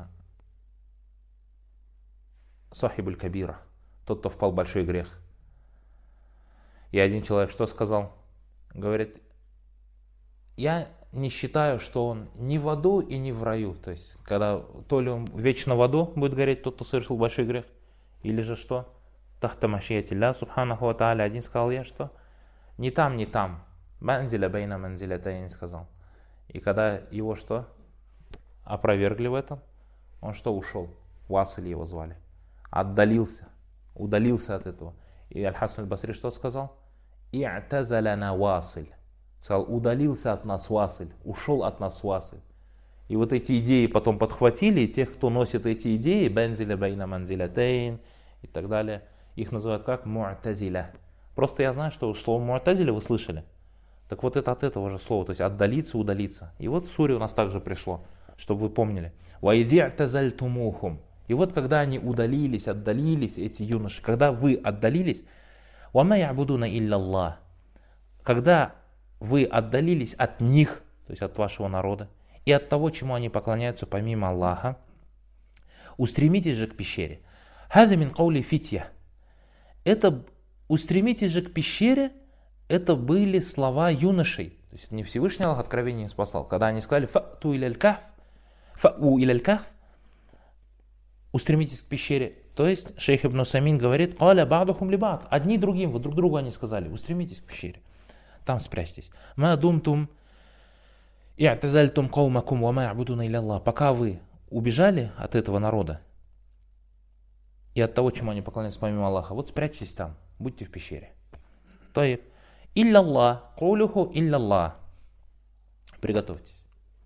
Сахибуль Кабира, тот, кто впал в большой грех. И один человек что сказал? Говорит: я не считаю, что он ни в аду и ни в раю. То есть, когда то ли он вечно в аду будет гореть, тот, кто совершил большой грех, или же что? Тахта машиятилля, субханаху ва тааля. Один сказал я, что? Ни там, ни там. Манзиля бейна манзилятайни сказал. И когда его что? Опровергли в этом, он что, ушел? Василь его звали. Отдалился, удалился от этого. И Аль-Хасан аль-Басри что сказал? И'тазаляна Василь. Сказал, удалился от нас Василь, ушел от нас Василь. И вот эти идеи потом подхватили, и тех, кто носит эти идеи, бензиля байна манзилятейн и так далее, их называют как му'тазиля. Просто я знаю, что слово му'тазиля вы слышали. Так вот это от этого же слова, то есть отдалиться, удалиться. И вот в суре у нас также пришло, чтобы вы помнили. وَإِذِعْتَزَلْتُمُوهُمْ. И вот когда они удалились, отдалились, эти юноши, когда вы отдалились, وَمَا يَعْبُدُونَ إِلَّا اللَّهِ. Когда вы отдалились от них, то есть от вашего народа, и от того, чему они поклоняются помимо Аллаха, устремитесь же к пещере. هَذَا مِنْ قَوْلِ فِتْيَةٍ. Это устремитесь же к пещере, это были слова юношей. То есть не Всевышний Аллах откровение спасал. Когда они сказали «фа'ту иля аль-кахф», «фа'у иля аль-кахф», устремитесь к пещере. То есть шейх Ибн Усаймин говорит «Каля ба'духум ли ба'д». Одни другим, вот друг другу они сказали «устремитесь к пещере». Там спрячьтесь. «Ма думтум и'тазальтум каумакум ва ма я'будуна илля Аллах». Пока вы убежали от этого народа и от того, чему они поклоняются помимо Аллаха, вот спрячьтесь там, будьте в пещере. То есть «Илля Аллах», «Каулюху илля Аллах». Приготовьтесь.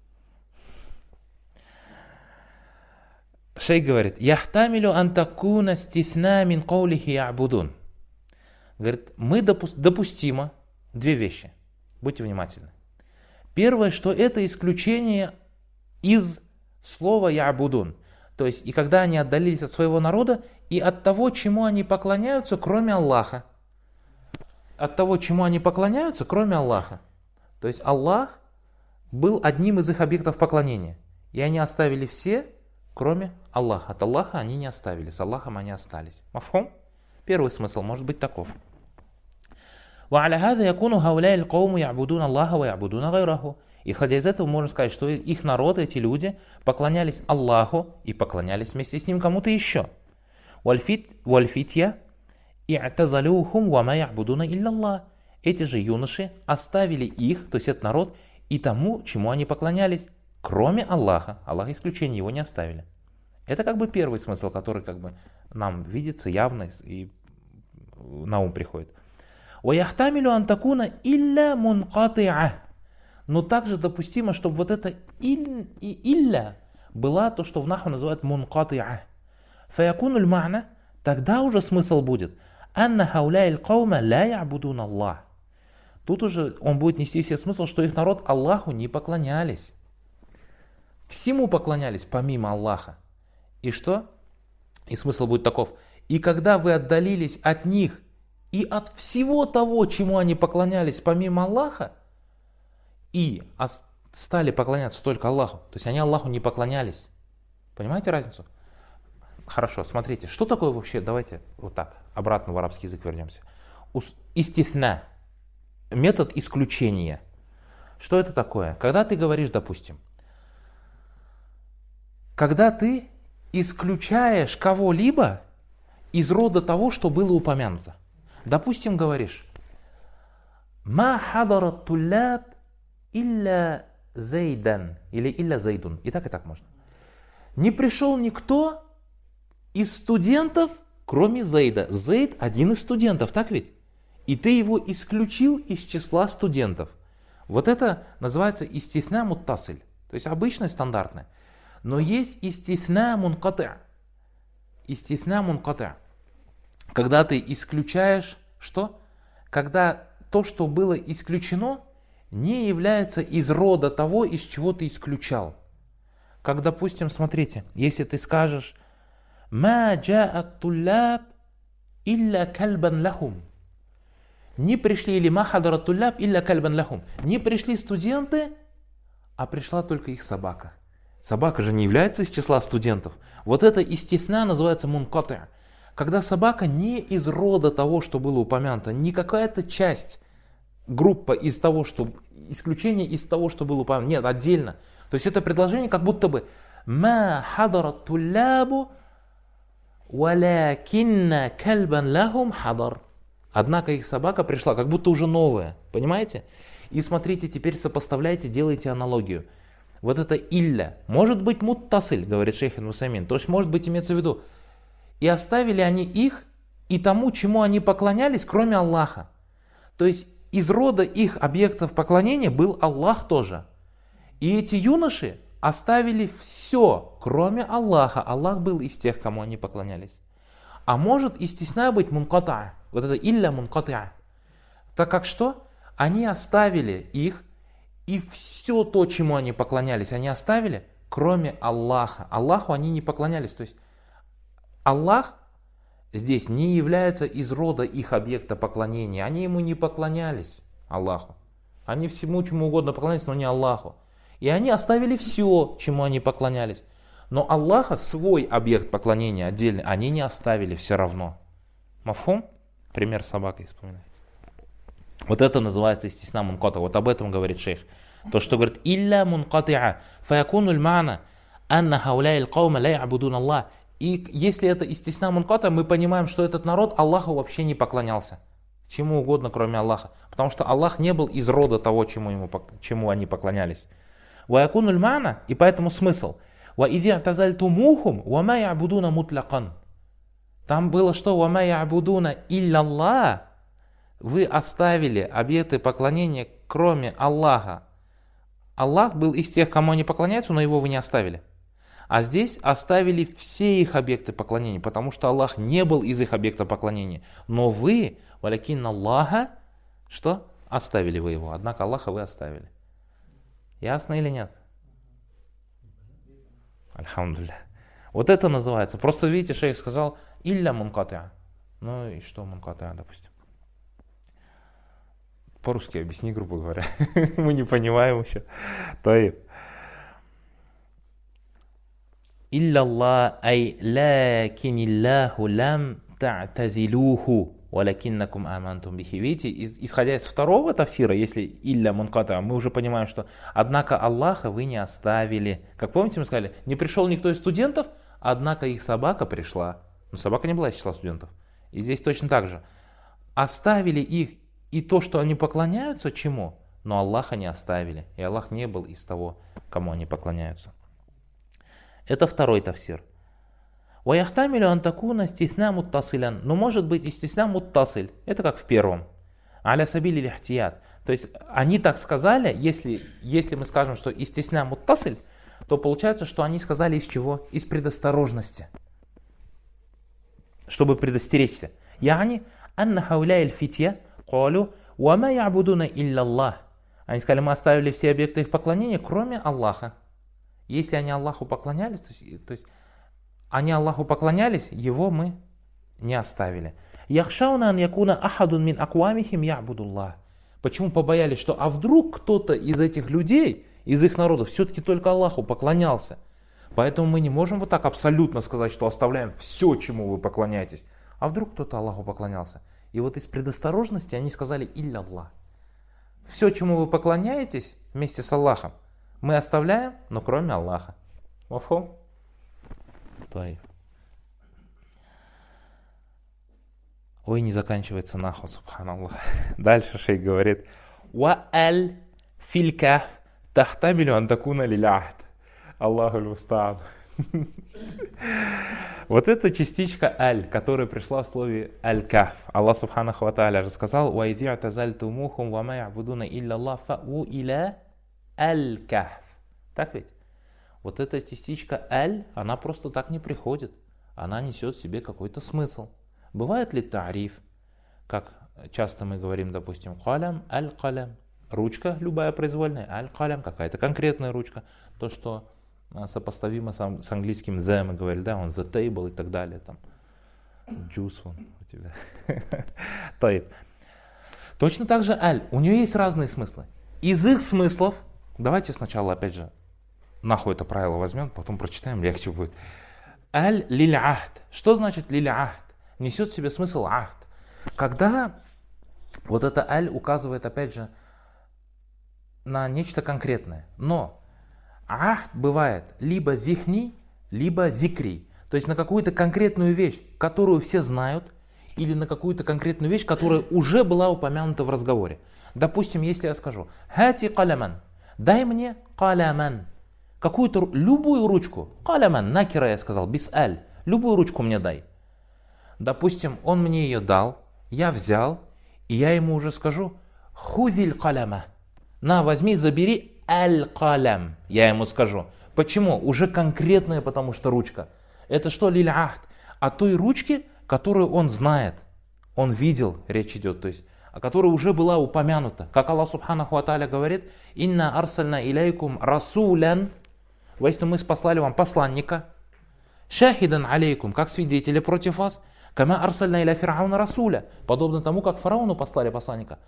Шейх говорит, «Яхтамилю антакуна стисна мин каулихи я'будун». Говорит, мы допу- допустимо две вещи. Будьте внимательны. Первое, что это исключение из слова я'будун. То есть, и когда они отдалились от своего народа и от того, чему они поклоняются, кроме Аллаха. От того, чему они поклоняются, кроме Аллаха. То есть, Аллах был одним из их объектов поклонения. И они оставили все, кроме Аллаха. От Аллаха они не оставили, с Аллахом они остались. Мафхум? Первый смысл может быть таков. Исходя из этого, можно сказать, что их народ, эти люди, поклонялись Аллаху и поклонялись вместе с ним кому-то еще. Вальфитья и'тазалюхум ва ма я'будуна илля Аллах. Эти же юноши оставили их, то есть этот народ, и тому, чему они поклонялись, кроме Аллаха. Аллах исключение, его не оставили. Это как бы первый смысл, который как бы нам видится явно и на ум приходит. وَيَحْتَمِلُ أَنْ تَكُونَ إِلَّا مُنْقَطِعَةً. Но также допустимо, чтобы вот это «илля» была то, что в наху называют «мункати'а». فَيَكُونُ الْمَعْنَى. Тогда уже смысл будет «أَنَّ هَوْلَاءِ الْقَوْمَ لَا يَعْبُدُونَ اللَّهِ». Тут уже он будет нести себе смысл, что их народ Аллаху не поклонялись. Всему поклонялись помимо Аллаха. И что? И смысл будет таков. И когда вы отдалились от них и от всего того, чему они поклонялись помимо Аллаха, и стали поклоняться только Аллаху, то есть они Аллаху не поклонялись. Понимаете разницу? Хорошо, смотрите, что такое вообще, давайте вот так, обратно в арабский язык вернемся. Истисна, метод исключения. Что это такое? Когда ты говоришь, допустим, когда ты исключаешь кого-либо из рода того, что было упомянуто. Допустим, говоришь, «Ма хадарат туллаб илля зайдан» или «илля зайдун». И так, и так можно. Не пришел никто из студентов, кроме Зайда. Зайд один из студентов, так ведь? И ты его исключил из числа студентов. Вот это называется истисна муттасиль. То есть обычное, стандартное. Но есть истисна мункати'. Истисна мункати'. Когда ты исключаешь, что? Когда то, что было исключено, не является из рода того, из чего ты исключал. Как, допустим, смотрите, если ты скажешь «Ма джа'ат туллаб илля кальбан лахум». Не пришли или «Ма хадарат туллаб илля кальбан лахум». Не пришли студенты, а пришла только их собака. Собака же не является из числа студентов. Вот это истисна называется мункати'. Когда собака не из рода того, что было упомянуто, не какая-то часть группа из того, что... Исключение из того, что было упомянуто. Нет, отдельно. То есть это предложение как будто бы «Ма хадарат туллябу валякинна кальбан лахум хадар». Однако их собака пришла, как будто уже новая. Понимаете? И смотрите, теперь сопоставляйте, делайте аналогию. Вот это «илля» может быть муттасиль, говорит шейх Ибн-Усаймин. То есть может быть имеется в виду. И оставили они их и тому, чему они поклонялись, кроме Аллаха. То есть из рода их объектов поклонения был Аллах тоже. И эти юноши оставили все, кроме Аллаха. Аллах был из тех, кому они поклонялись. А может истисна быть мунката. Вот это илля мунката. Так как что? Они оставили их, и все то, чему они поклонялись, они оставили, кроме Аллаха. Аллаху они не поклонялись. То есть Аллах здесь не является из рода их объекта поклонения. Они ему не поклонялись, Аллаху. Они всему, чему угодно поклонялись, но не Аллаху. И они оставили все, чему они поклонялись. Но Аллаха, свой объект поклонения отдельный, они не оставили все равно. Мафхум? Пример с собакой вспоминайте. Вот это называется истисна мунката. Вот об этом говорит шейх. То, что говорит «Илля мункатиа, фаякуну л'мана, анна хауляй л-каума ля ябудун Аллах». И если это истисна мунката, мы понимаем, что этот народ Аллаху вообще не поклонялся. Чему угодно, кроме Аллаха. Потому что Аллах не был из рода того, чему, ему, чему они поклонялись. «Ваякуну л'мана», и поэтому смысл. «Ваиди атазальтумухум, вама ябудуна мутлакан». Там было что? «Вама ябудуна илля Аллах». Вы оставили объекты поклонения, кроме Аллаха. Аллах был из тех, кому они поклоняются, но его вы не оставили. А здесь оставили все их объекты поклонения, потому что Аллах не был из их объекта поклонения. Но вы, валякин Аллаха, что? Оставили вы его. Однако Аллаха вы оставили. Ясно или нет? Альхамдулилля. Вот это называется. Просто видите, шейх сказал илля мункатиа. Ну и что мункатиа, допустим? По-русски объясни, грубо говоря. Мы не понимаем еще. Таиб. Илля Аллах ай лакин Иллаху лам та'тазилуху валякиннакум амантум бихи. Видите, исходя из второго тафсира, если илля мунката, мы уже понимаем, что однако Аллаха вы не оставили. Как помните, мы сказали, не пришел никто из студентов, однако их собака пришла. Но собака не была из числа студентов. И здесь точно так же. Оставили их и то, что они поклоняются, чему? Но Аллаха не оставили. И Аллах не был из того, кому они поклоняются. Это второй тафсир. وَيَحْتَمِلُ أَنْ تَكُونَ اسْتِثْنَاء مُتَّصِلًا. Но может быть истисна муттасиль. Это как в первом. аля сабили лихтият. То есть они так сказали, если, если мы скажем, что истисна муттасиль, то получается, что они сказали из чего? Из предосторожности. Чтобы предостеречься. Яни анна хауляй аль-фитья قالوا وما يعبدون إلا الله. Они сказали, мы оставили все объекты их поклонения, кроме Аллаха. Если они Аллаху поклонялись, то есть, то есть они Аллаху поклонялись, его мы не оставили. Яхшауна ан якуна ахадун мин аквамихим ябудуллах. Почему побоялись, что а вдруг кто-то из этих людей, из их народов, все-таки только Аллаху поклонялся. Поэтому мы не можем вот так абсолютно сказать, что оставляем все, чему вы поклоняетесь. А вдруг кто-то Аллаху поклонялся. И вот из предосторожности они сказали илля Аллах. Все, чему вы поклоняетесь вместе с Аллахом, мы оставляем, но кроме Аллаха. Мафхум? Ой, не заканчивается наху, субханаллах. Дальше шейх говорит: «Ва аль филькаф тахтамилю антакуна лиляхт». Аллаху аль-мустаан. Вот эта частичка аль, которая пришла в слове аль-каф. Аллах субханаху ва тааля же сказал: «Ва иди атазальтумухум ва ма ябудуна илля Аллах фа'у иля аль-каф». Так ведь? Вот эта частичка аль, она просто так не приходит. Она несет в себе какой-то смысл. Бывает ли тариф, как часто мы говорим, допустим, калям, аль-калям, ручка любая произвольная, аль-калям, какая-то конкретная ручка, то, что сопоставимо с английским the, мы говорили, да, он the table и так далее, там, juice он у тебя. Точно так же аль, у нее есть разные смыслы. Из их смыслов, давайте сначала, опять же, нахуй это правило возьмем, потом прочитаем, легче будет. Аль лиль ахд. Что значит лиль ахд? Несет в себе смысл ахд. Когда Вот это аль указывает, опять же, на нечто конкретное. Но ахд бывает либо зихни, либо зикри. То есть на какую-то конкретную вещь, которую все знают, или на какую-то конкретную вещь, которая уже была упомянута в разговоре. Допустим, если я скажу «Хати каляман», дай мне каляман, какую-то, любую ручку, каляман, накира я сказал, без аль, любую ручку мне дай. Допустим, он мне ее дал, я взял, и я ему уже скажу «Худиль каляма», на, возьми, забери аль-калям, я ему скажу. Почему? Уже конкретная, потому что ручка. Это что, лиль ахд? О той ручке, которую он знает, он видел, речь идет, то есть, о которой уже была упомянута. Как Аллах Субханаху ва Тааля говорит, «Инна арсальна илейкум расулян», воистину мы спаслали вам посланника, «Шахидан алейкум», как свидетели против вас, «Кама арсальна иля фирауна расуля», подобно тому, как фараону послали посланника.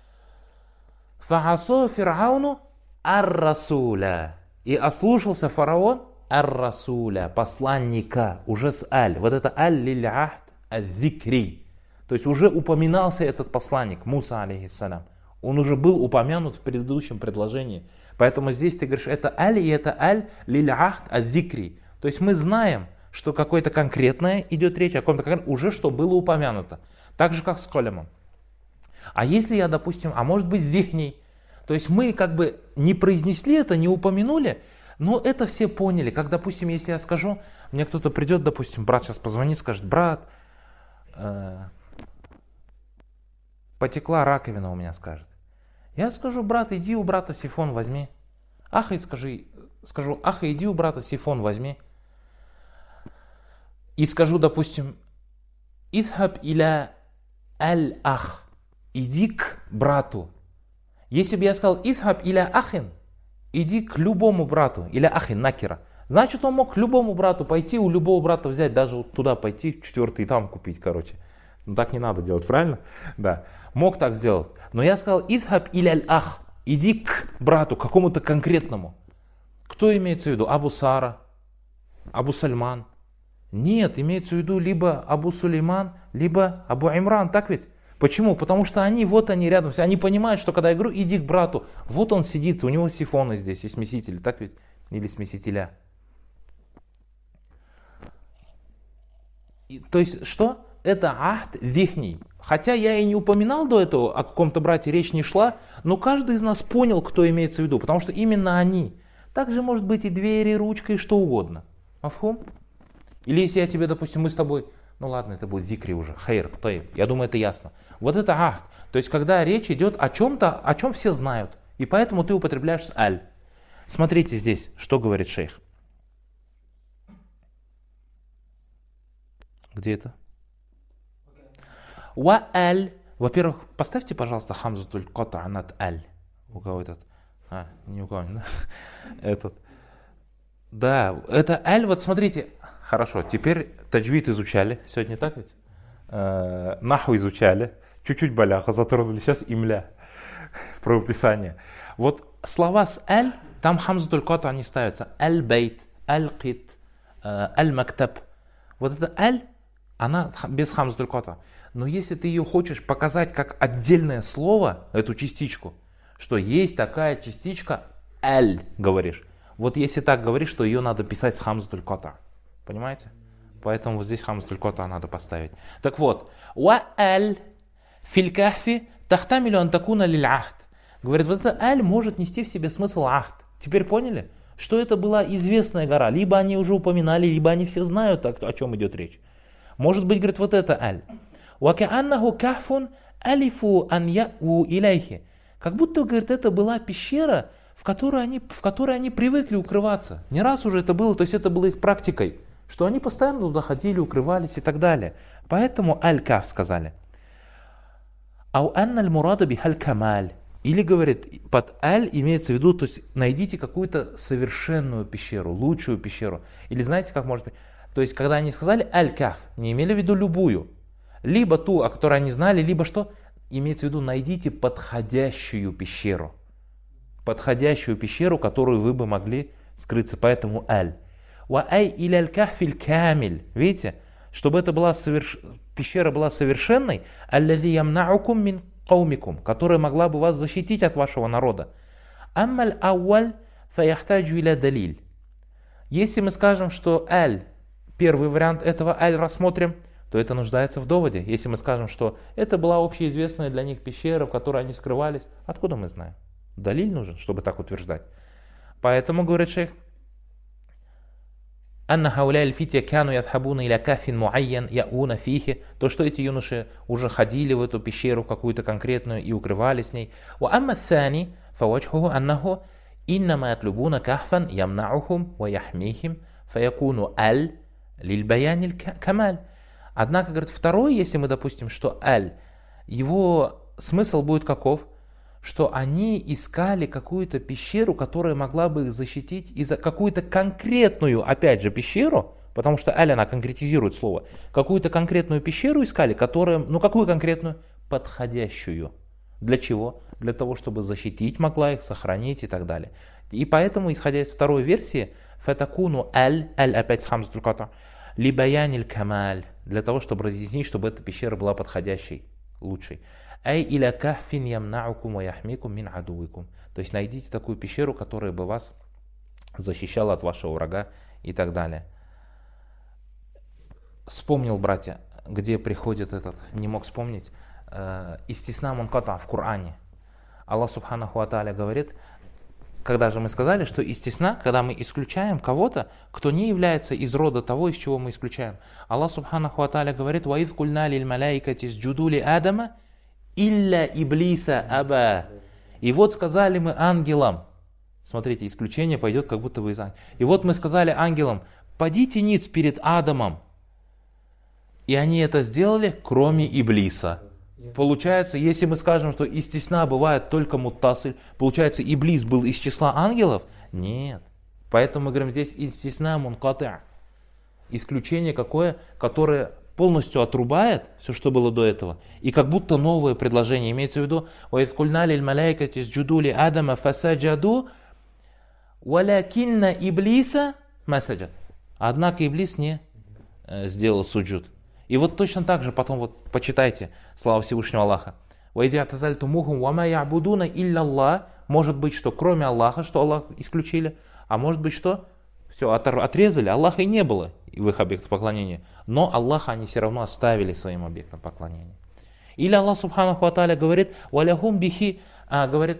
«Фаасо фирауну ар-расуля», и ослушался фараон ар-расуля, посланника, уже с аль. Вот это аль лиль ахд ад-зикри. То есть уже упоминался этот посланник, Муса алейхиссалям. Он уже был упомянут в предыдущем предложении. Поэтому здесь ты говоришь, это аль и это аль лиль ахд ад-зикри. То есть мы знаем, что какое-то конкретное идет речь, о каком-то конкретном, уже что было упомянуто. Так же, как с колемом. А если я, допустим, а может быть зихней, то есть мы как бы не произнесли это, не упомянули, но это все поняли. Как, допустим, если я скажу, мне кто-то придет, допустим, брат сейчас позвонит, скажет, брат, э, потекла раковина у меня, скажет. Я скажу, брат, иди у брата сифон возьми. Аха, скажи, скажу, аха, иди у брата сифон возьми. И скажу, допустим, идхаб иля аль-ах, иди к брату. Если бы я сказал идхаб иля ахин, иди к любому брату, иля ахин накира, значит он мог к любому брату пойти, у любого брата взять, даже вот туда пойти, четвертый там купить, короче. Ну так не надо делать, правильно? Да. Мог так сделать. Но я сказал идхаб иля аль-ах, иди к брату, какому-то конкретному. Кто имеется в виду? Абу Сара, Абу Сальман. Нет, имеется в виду либо Абу Сулейман, либо Абу Имран, так ведь? Почему? Потому что они, вот они рядом, они понимают, что когда я говорю, иди к брату, вот он сидит, у него сифоны здесь и смесители, так ведь? Или смесителя. И, то есть, что? Это ахд зихний. Хотя я и не упоминал до этого, о каком-то брате речь не шла, но каждый из нас понял, кто имеется в виду, потому что именно они. Также может быть и двери, ручка, и что угодно. Мафхум? Или если я тебе, допустим, мы с тобой, ну ладно, это будет зикри уже, хайр, таиб, я думаю, это ясно. Вот это ахд, то есть когда речь идет о чем-то, о чем все знают, и поэтому ты употребляешь с аль. Смотрите здесь, что говорит шейх. Где это? Ва аль. Во-первых, поставьте, пожалуйста, хамзатуль кота над аль. У кого этот? А, не у кого, да? Этот. Да, это аль, вот смотрите. Хорошо, теперь таджвид изучали, сегодня так ведь? Э, наху изучали, чуть-чуть баляха затронули, сейчас имля, правописание. Вот слова с аль, там хамзатуль кота они ставятся. Аль-бейт, аль-кит, аль-мактаб. Вот это аль, она без хамзатуль кота. Но если ты ее хочешь показать как отдельное слово, эту частичку, что есть такая частичка аль, говоришь. Вот если так говоришь, то ее надо писать с хамзатуль кота. Понимаете? Поэтому вот здесь хамзатуль кота надо поставить. Так вот, ва аль филь кахфи тахтамилю ан такуна лиль ахд. Говорит, вот это аль может нести в себе смысл ахд. Теперь поняли, что это была известная гора? Либо они уже упоминали, либо они все знают, о чем идет речь. Может быть, говорит, вот это аль. Ва кааннаху кахфун алифу ан яу иляйхи. Как будто, говорит, это была пещера, в которой они, в которой они привыкли укрываться. Не раз уже это было, то есть это было их практикой, что они постоянно туда ходили, укрывались и так далее. Поэтому аль-каф сказали. Ау анналь мурада бихаль камаль. Или, говорит, под аль имеется в виду, то есть найдите какую-то совершенную пещеру, лучшую пещеру. Или знаете, как может быть? То есть, когда они сказали аль-каф, не имели в виду любую. Либо ту, о которой они знали, либо что? Имеется в виду, найдите подходящую пещеру. Подходящую пещеру, которую вы бы могли скрыться. Поэтому аль. Ва ай иля аль-кахфиль камиль. Видите? Чтобы эта была соверш... пещера была совершенной. Аллади ямнаукум мин قومكم, которая могла бы вас защитить от вашего народа. أما الأول فيحتاج إلى دليل. Если мы скажем, что аль, первый вариант этого аль рассмотрим, то это нуждается в доводе. Если мы скажем, что это была общеизвестная для них пещера, в которой они скрывались, откуда мы знаем? Далиль нужен, чтобы так утверждать. Поэтому, говорит шейх, «Анна хауляй аль-фитья кяну ядхабуна иля кафин муайян яуна фихи», то, что эти юноши уже ходили в эту пещеру какую-то конкретную и укрывались с ней. «Ва амма ثاني فوجهه أنه إنما يطلبون كهفا يمنعهم ويحميهم فيكون аль للبيان الكمال». Однако, говорит, второй, если мы допустим, что аль, его смысл будет каков? Что они искали какую-то пещеру, которая могла бы их защитить, и за какую-то конкретную, опять же, пещеру, потому что аль, она конкретизирует слово, какую-то конкретную пещеру искали, которая, ну какую конкретную? Подходящую. Для чего? Для того, чтобы защитить могла их, сохранить и так далее. И поэтому, исходя из второй версии, фатакуну аль, аль опять с хамзатуль ката, либаяниль камаль, для того, чтобы разъяснить, чтобы эта пещера была подходящей, лучшей. Ай иля кахфин ямнаукум ва яхмикум мин адуикум. То есть найдите такую пещеру, которая бы вас защищала от вашего врага и так далее. Вспомнил, братья, где приходит этот, не мог вспомнить, э, истисна мунката в Коране. Аллах субханаху ва тааля говорит, когда же мы сказали, что истисна, когда мы исключаем кого-то, кто не является из рода того, из чего мы исключаем. Аллах субханаху ва тааля говорит, «Ва из кульна лиль маляикати сджуду ли Адама, илля иблиса аба». И вот сказали мы ангелам, смотрите, исключение пойдет как будто бы из ангелов. И вот мы сказали ангелам, падите ниц перед Адамом. И они это сделали, кроме Иблиса. Получается, если мы скажем, что истисна бывает только муттасиль, получается, Иблис был из числа ангелов? Нет. Поэтому мы говорим здесь истисна мункати'. Исключение какое? Которое полностью отрубает все, что было до этого. И как будто новое предложение. Имеется в виду, وَإِذْ قُلْنَا لِلْمَلَائِكَةِ اسْجُدُوا لِآدَمَ فَسَجَدُوا وَلَكِنَّ إِبْلِيسَ مَا سَجَدَ. Однако Иблис не э, сделал суджуд. И вот точно так же потом вот почитайте слава Всевышнего Аллаха. وَإِذْ اعْتَزَلْتُمُوهُمْ وَمَا يَعْبُدُونَ إِلَّا اللَّهِ. Может быть, что кроме Аллаха, что Аллах исключили, а может быть, что все отрезали, Аллаха и не было в их объектах поклонения. Но Аллаха они все равно оставили своим объектом поклонения. Или Аллах субханаху ва тааля говорит, «Валяхум бихи», а, говорит,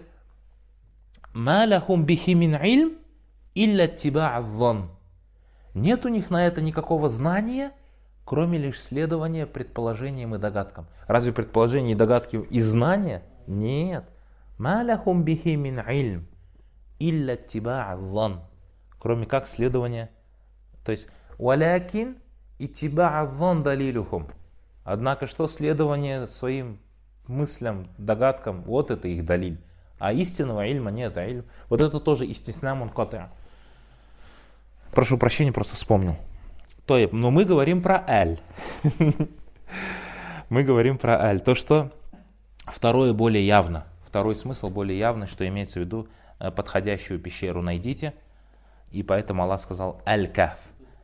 «Ма ляхум бихи мин ильм, илля тиба'а зон». Нет у них на это никакого знания, кроме лишь следования предположениям и догадкам. Разве предположения и догадки из знания? Нет. «Ма ляхум бихи мин ильм, илля тиба'а зон». Кроме как следования. То есть, «Валякин иттиба'а зон далилюхум». Однако, что следование своим мыслям, догадкам, вот это их далиль. А истинного ильма нет, а ильм. Вот это тоже истисна мункати'. Прошу прощения, просто вспомнил. То есть, но мы говорим про аль. Мы говорим про аль. То, что второе более явно. Второй смысл более явный, что имеется в виду подходящую пещеру найдите. И поэтому Аллах сказал аль-каф.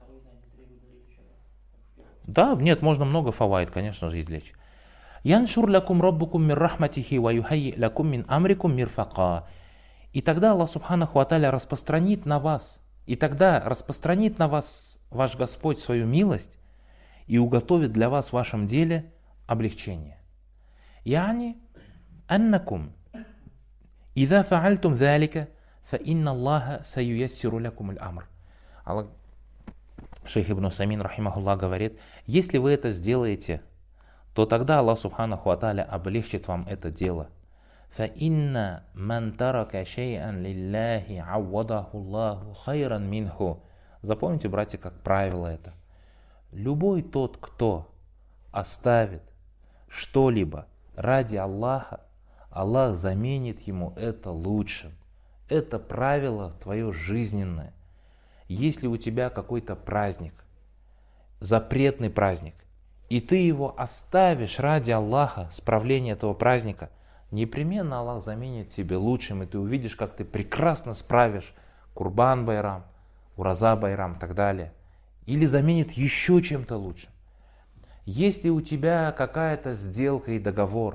Да, нет, можно много фаваид, конечно же, извлечь. Яншур лякум раббукум мир рахматихи ва юхайи лякум мин амрикум мирфака. И тогда Аллах субханаху ва тааля распространит на вас, и тогда распространит на вас ваш Господь свою милость и уготовит для вас в вашем деле облегчение. Яни аннакум идha фа'альтум залика فَإِنَّ اللَّهَ سَيُيَسِّرُ لَكُمُ الْأَمْرِ. Аллах, шейх Ибн Усаймин, рахимахуллах, говорит, если вы это сделаете, то тогда Аллах субханаху ва тааля облегчит вам это дело. فَإِنَّ مَنْ تَرَكَ شَيْئًا لِلَّهِ عَوَّضَهُ اللَّهُ خَيْرًا مِنْهُ. Запомните, братья, как правило это. Любой тот, кто оставит что-либо ради Аллаха, Аллах заменит ему это лучшим. Это правило твое жизненное. Если у тебя какой-то праздник, запретный праздник, и ты его оставишь ради Аллаха, справления этого праздника, непременно Аллах заменит тебе лучшим, и ты увидишь, как ты прекрасно справишь Курбан Байрам, Ураза Байрам и так далее. Или заменит еще чем-то лучшим. Если у тебя какая-то сделка и договор,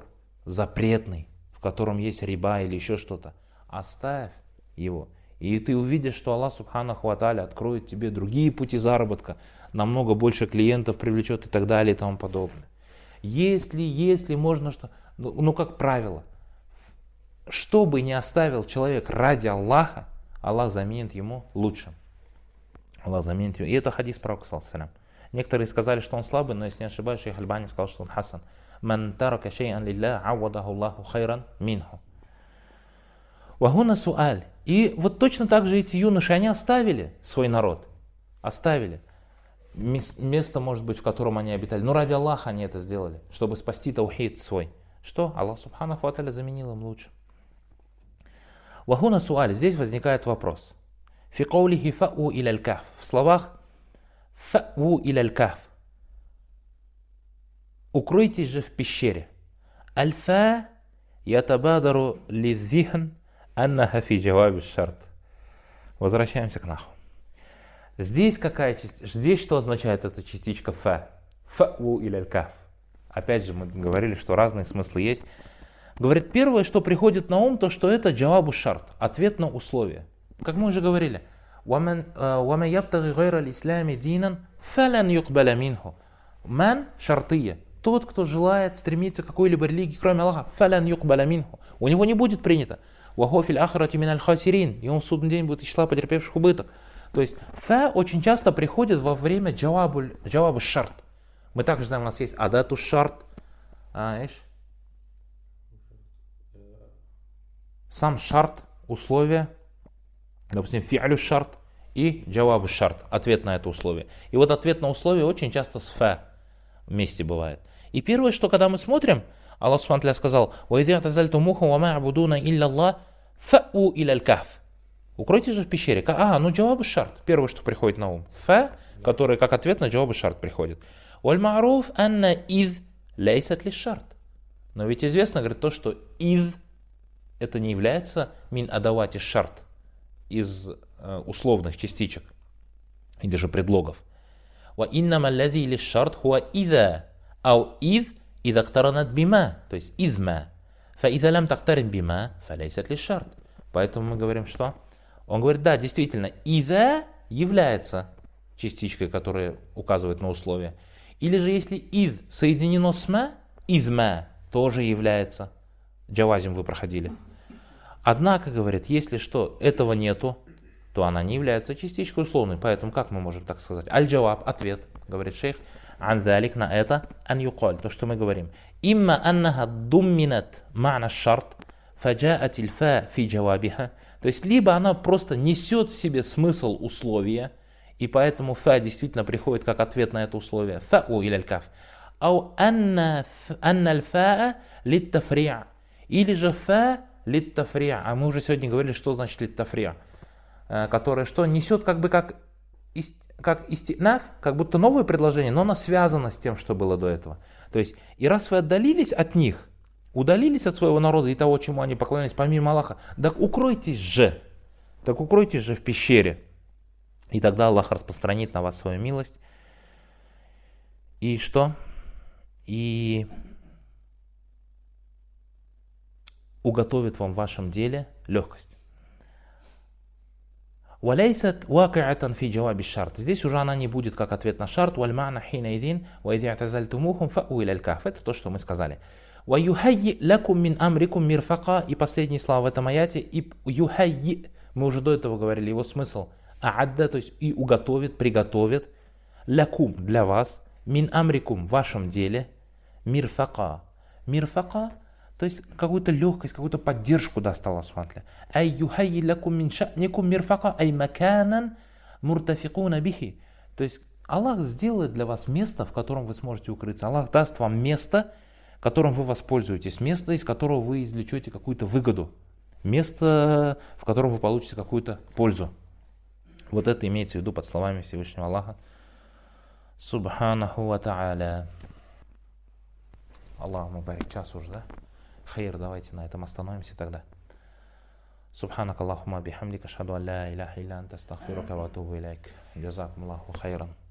запретный, в котором есть риба или еще что-то, оставь его. И ты увидишь, что Аллах Субханаху ва Тааля откроет тебе другие пути заработка, намного больше клиентов привлечет и так далее и тому подобное. Если, если можно что, ну, ну как правило, что бы ни оставил человек ради Аллаха, Аллах заменит ему лучшим. Аллах заменит ему. И это хадис пророка, саллаллаху алейхи ва саллям. Некоторые сказали, что он слабый, но если не ошибаюсь, шейх Альбани сказал, что он хасан. Ман тарака шей'ан лилля ауадаху Аллаху хайран минху. Вагуна суаль. И вот точно так же эти юноши, они оставили свой народ. Оставили. Место, может быть, в котором они обитали. Но ради Аллаха они это сделали, чтобы спасти таухид свой. Что? Аллах Субханаху ва Тааля заменил им лучше. Вагуна суаль. Здесь возникает вопрос. Фи каулихи фа'у иляль кахф. В словах фа'у иляль кахф. Укройтесь же в пещере. Аль-фа ятабадару лиззихн аннаха фи джаваби шарт. Возвращаемся к наху. Здесь какая частичка? Здесь что означает эта частичка фа? Фа'у иляль кахф. Опять же, мы говорили, что разные смыслы есть. Говорит, первое, что приходит на ум, то что это джавабу шарт, ответ на условие. Как мы уже говорили, وَمَنْ يَبْتَغِ غَيْرَ الْإِسْلَامِ دِينًا فَلَنْ يُقْبَلَ مِنْهُ. Ман шартия. Тот, кто желает стремиться к какой-либо религии, кроме Аллаха, فَلَنْ يُقْبَلَ مِنْهُ. У него не будет принято. وَهُوَ فِي الْآخِرَةِ مِنَ الْخَاسِرِينَ. И он в судный день будет из числа потерпевших убыток. То есть фа очень часто приходит во время джавабу, джавабу шарт. Мы также знаем, у нас есть адату шарт. А, ишь? Сам шарт, условие. Допустим, фи'алю шарт и джавабу шарт. Ответ на это условие. И вот ответ на условие очень часто с фа вместе бывает. И первое, что когда мы смотрим, Аллах Субхану ва Тааля сказал: «Ваидя тазальтумухум ва ма абудуна илля Аллах фа'у иляль кахф». Укройтесь же в пещере. А, ну джавабу шарт. Первое, что приходит на ум. Фа, который как ответ на джавабу шарт приходит. Валь ма'руф анна из лейсат ли шарт. Но ведь известно, говорит, то, что из это не является мин адавати шарт, из э, условных частичек или же предлогов. Ва иннама аллази ли шарт хуа иза ау из иза ктаранат бима, то есть изма. Фа иза лам тактарин бима, фа лейсат ли шарт. Поэтому мы говорим, что? Он говорит, да, действительно, иза является частичкой, которая указывает на условия. Или же если из соединено с ма, изма тоже является. Джавазим вы проходили. Однако, говорит, если что, этого нету, то она не является частичкой условной. Поэтому как мы можем так сказать? Аль-джаваб, ответ, говорит шейх, анзалик на это, ан юкаль, то, что мы говорим. Имма аннаха думминат ма'на шарт, фаджаат ильфа фи джавабиха. То есть, либо она просто несет в себе смысл условия, и поэтому фа действительно приходит как ответ на это условие. Фа'у иляль каф. Ау анна аль-фа'a лит-тафри'. Или же фа лит-тафри'. А мы уже сегодня говорили, что значит лит-тафри'. Которое что? Несет как бы как, как истинаф, как будто новое предложение, но оно связано с тем, что было до этого. То есть, и раз вы отдалились от них, удалились от своего народа и того, чему они поклонялись, помимо Аллаха, так укройтесь же, так укройтесь же в пещере. И тогда Аллах распространит на вас свою милость. И что? И уготовит вам в вашем деле легкость. وَلَيْسَتْ وَاقِعَةً فِي جَوَابِ الشَّرْطِ. Здесь уже она не будет как ответ на шарт. وَالْمَعْنَ حِينَئِذٍ وَإِذَا اعْتَزَلْتُمُوهُمْ فَأْوُوا إِلَى الْكَهْفِ. Это то, что мы сказали. وَيُهَيِّ لَكُمْ مِنْ أَمْرِكُمْ مِرْفَقًا. И последние слова в этом аяте. И юхайи, мы уже до этого говорили, его смысл. А'адда, то есть и уготовит, приготовит. Лякум, для вас. Мин амрикум, в вашем деле. Мирфака. Мирфака, то есть какую-то легкость, какую-то поддержку даст Аллах Субхану ва Тааля. Ай юхайи лякум мин ша'никум мирфака, ай маканан муртафикуна бихи. То есть Аллах сделает для вас место, в котором вы сможете укрыться. Аллах даст вам место, которым вы воспользуетесь. Место, из которого вы извлечете какую-то выгоду. Место, в котором вы получите какую-то пользу. Вот это имеется в виду под словами Всевышнего Аллаха. Субханаху ва Тааля. Аллаху барик, час уже, да? Хайр, давайте на этом остановимся тогда. Субханак Аллахума бихамдика, ашхаду ан ла иляха илля анта, астагфирука ва атубу илейк. Джазакум Аллаху хайран.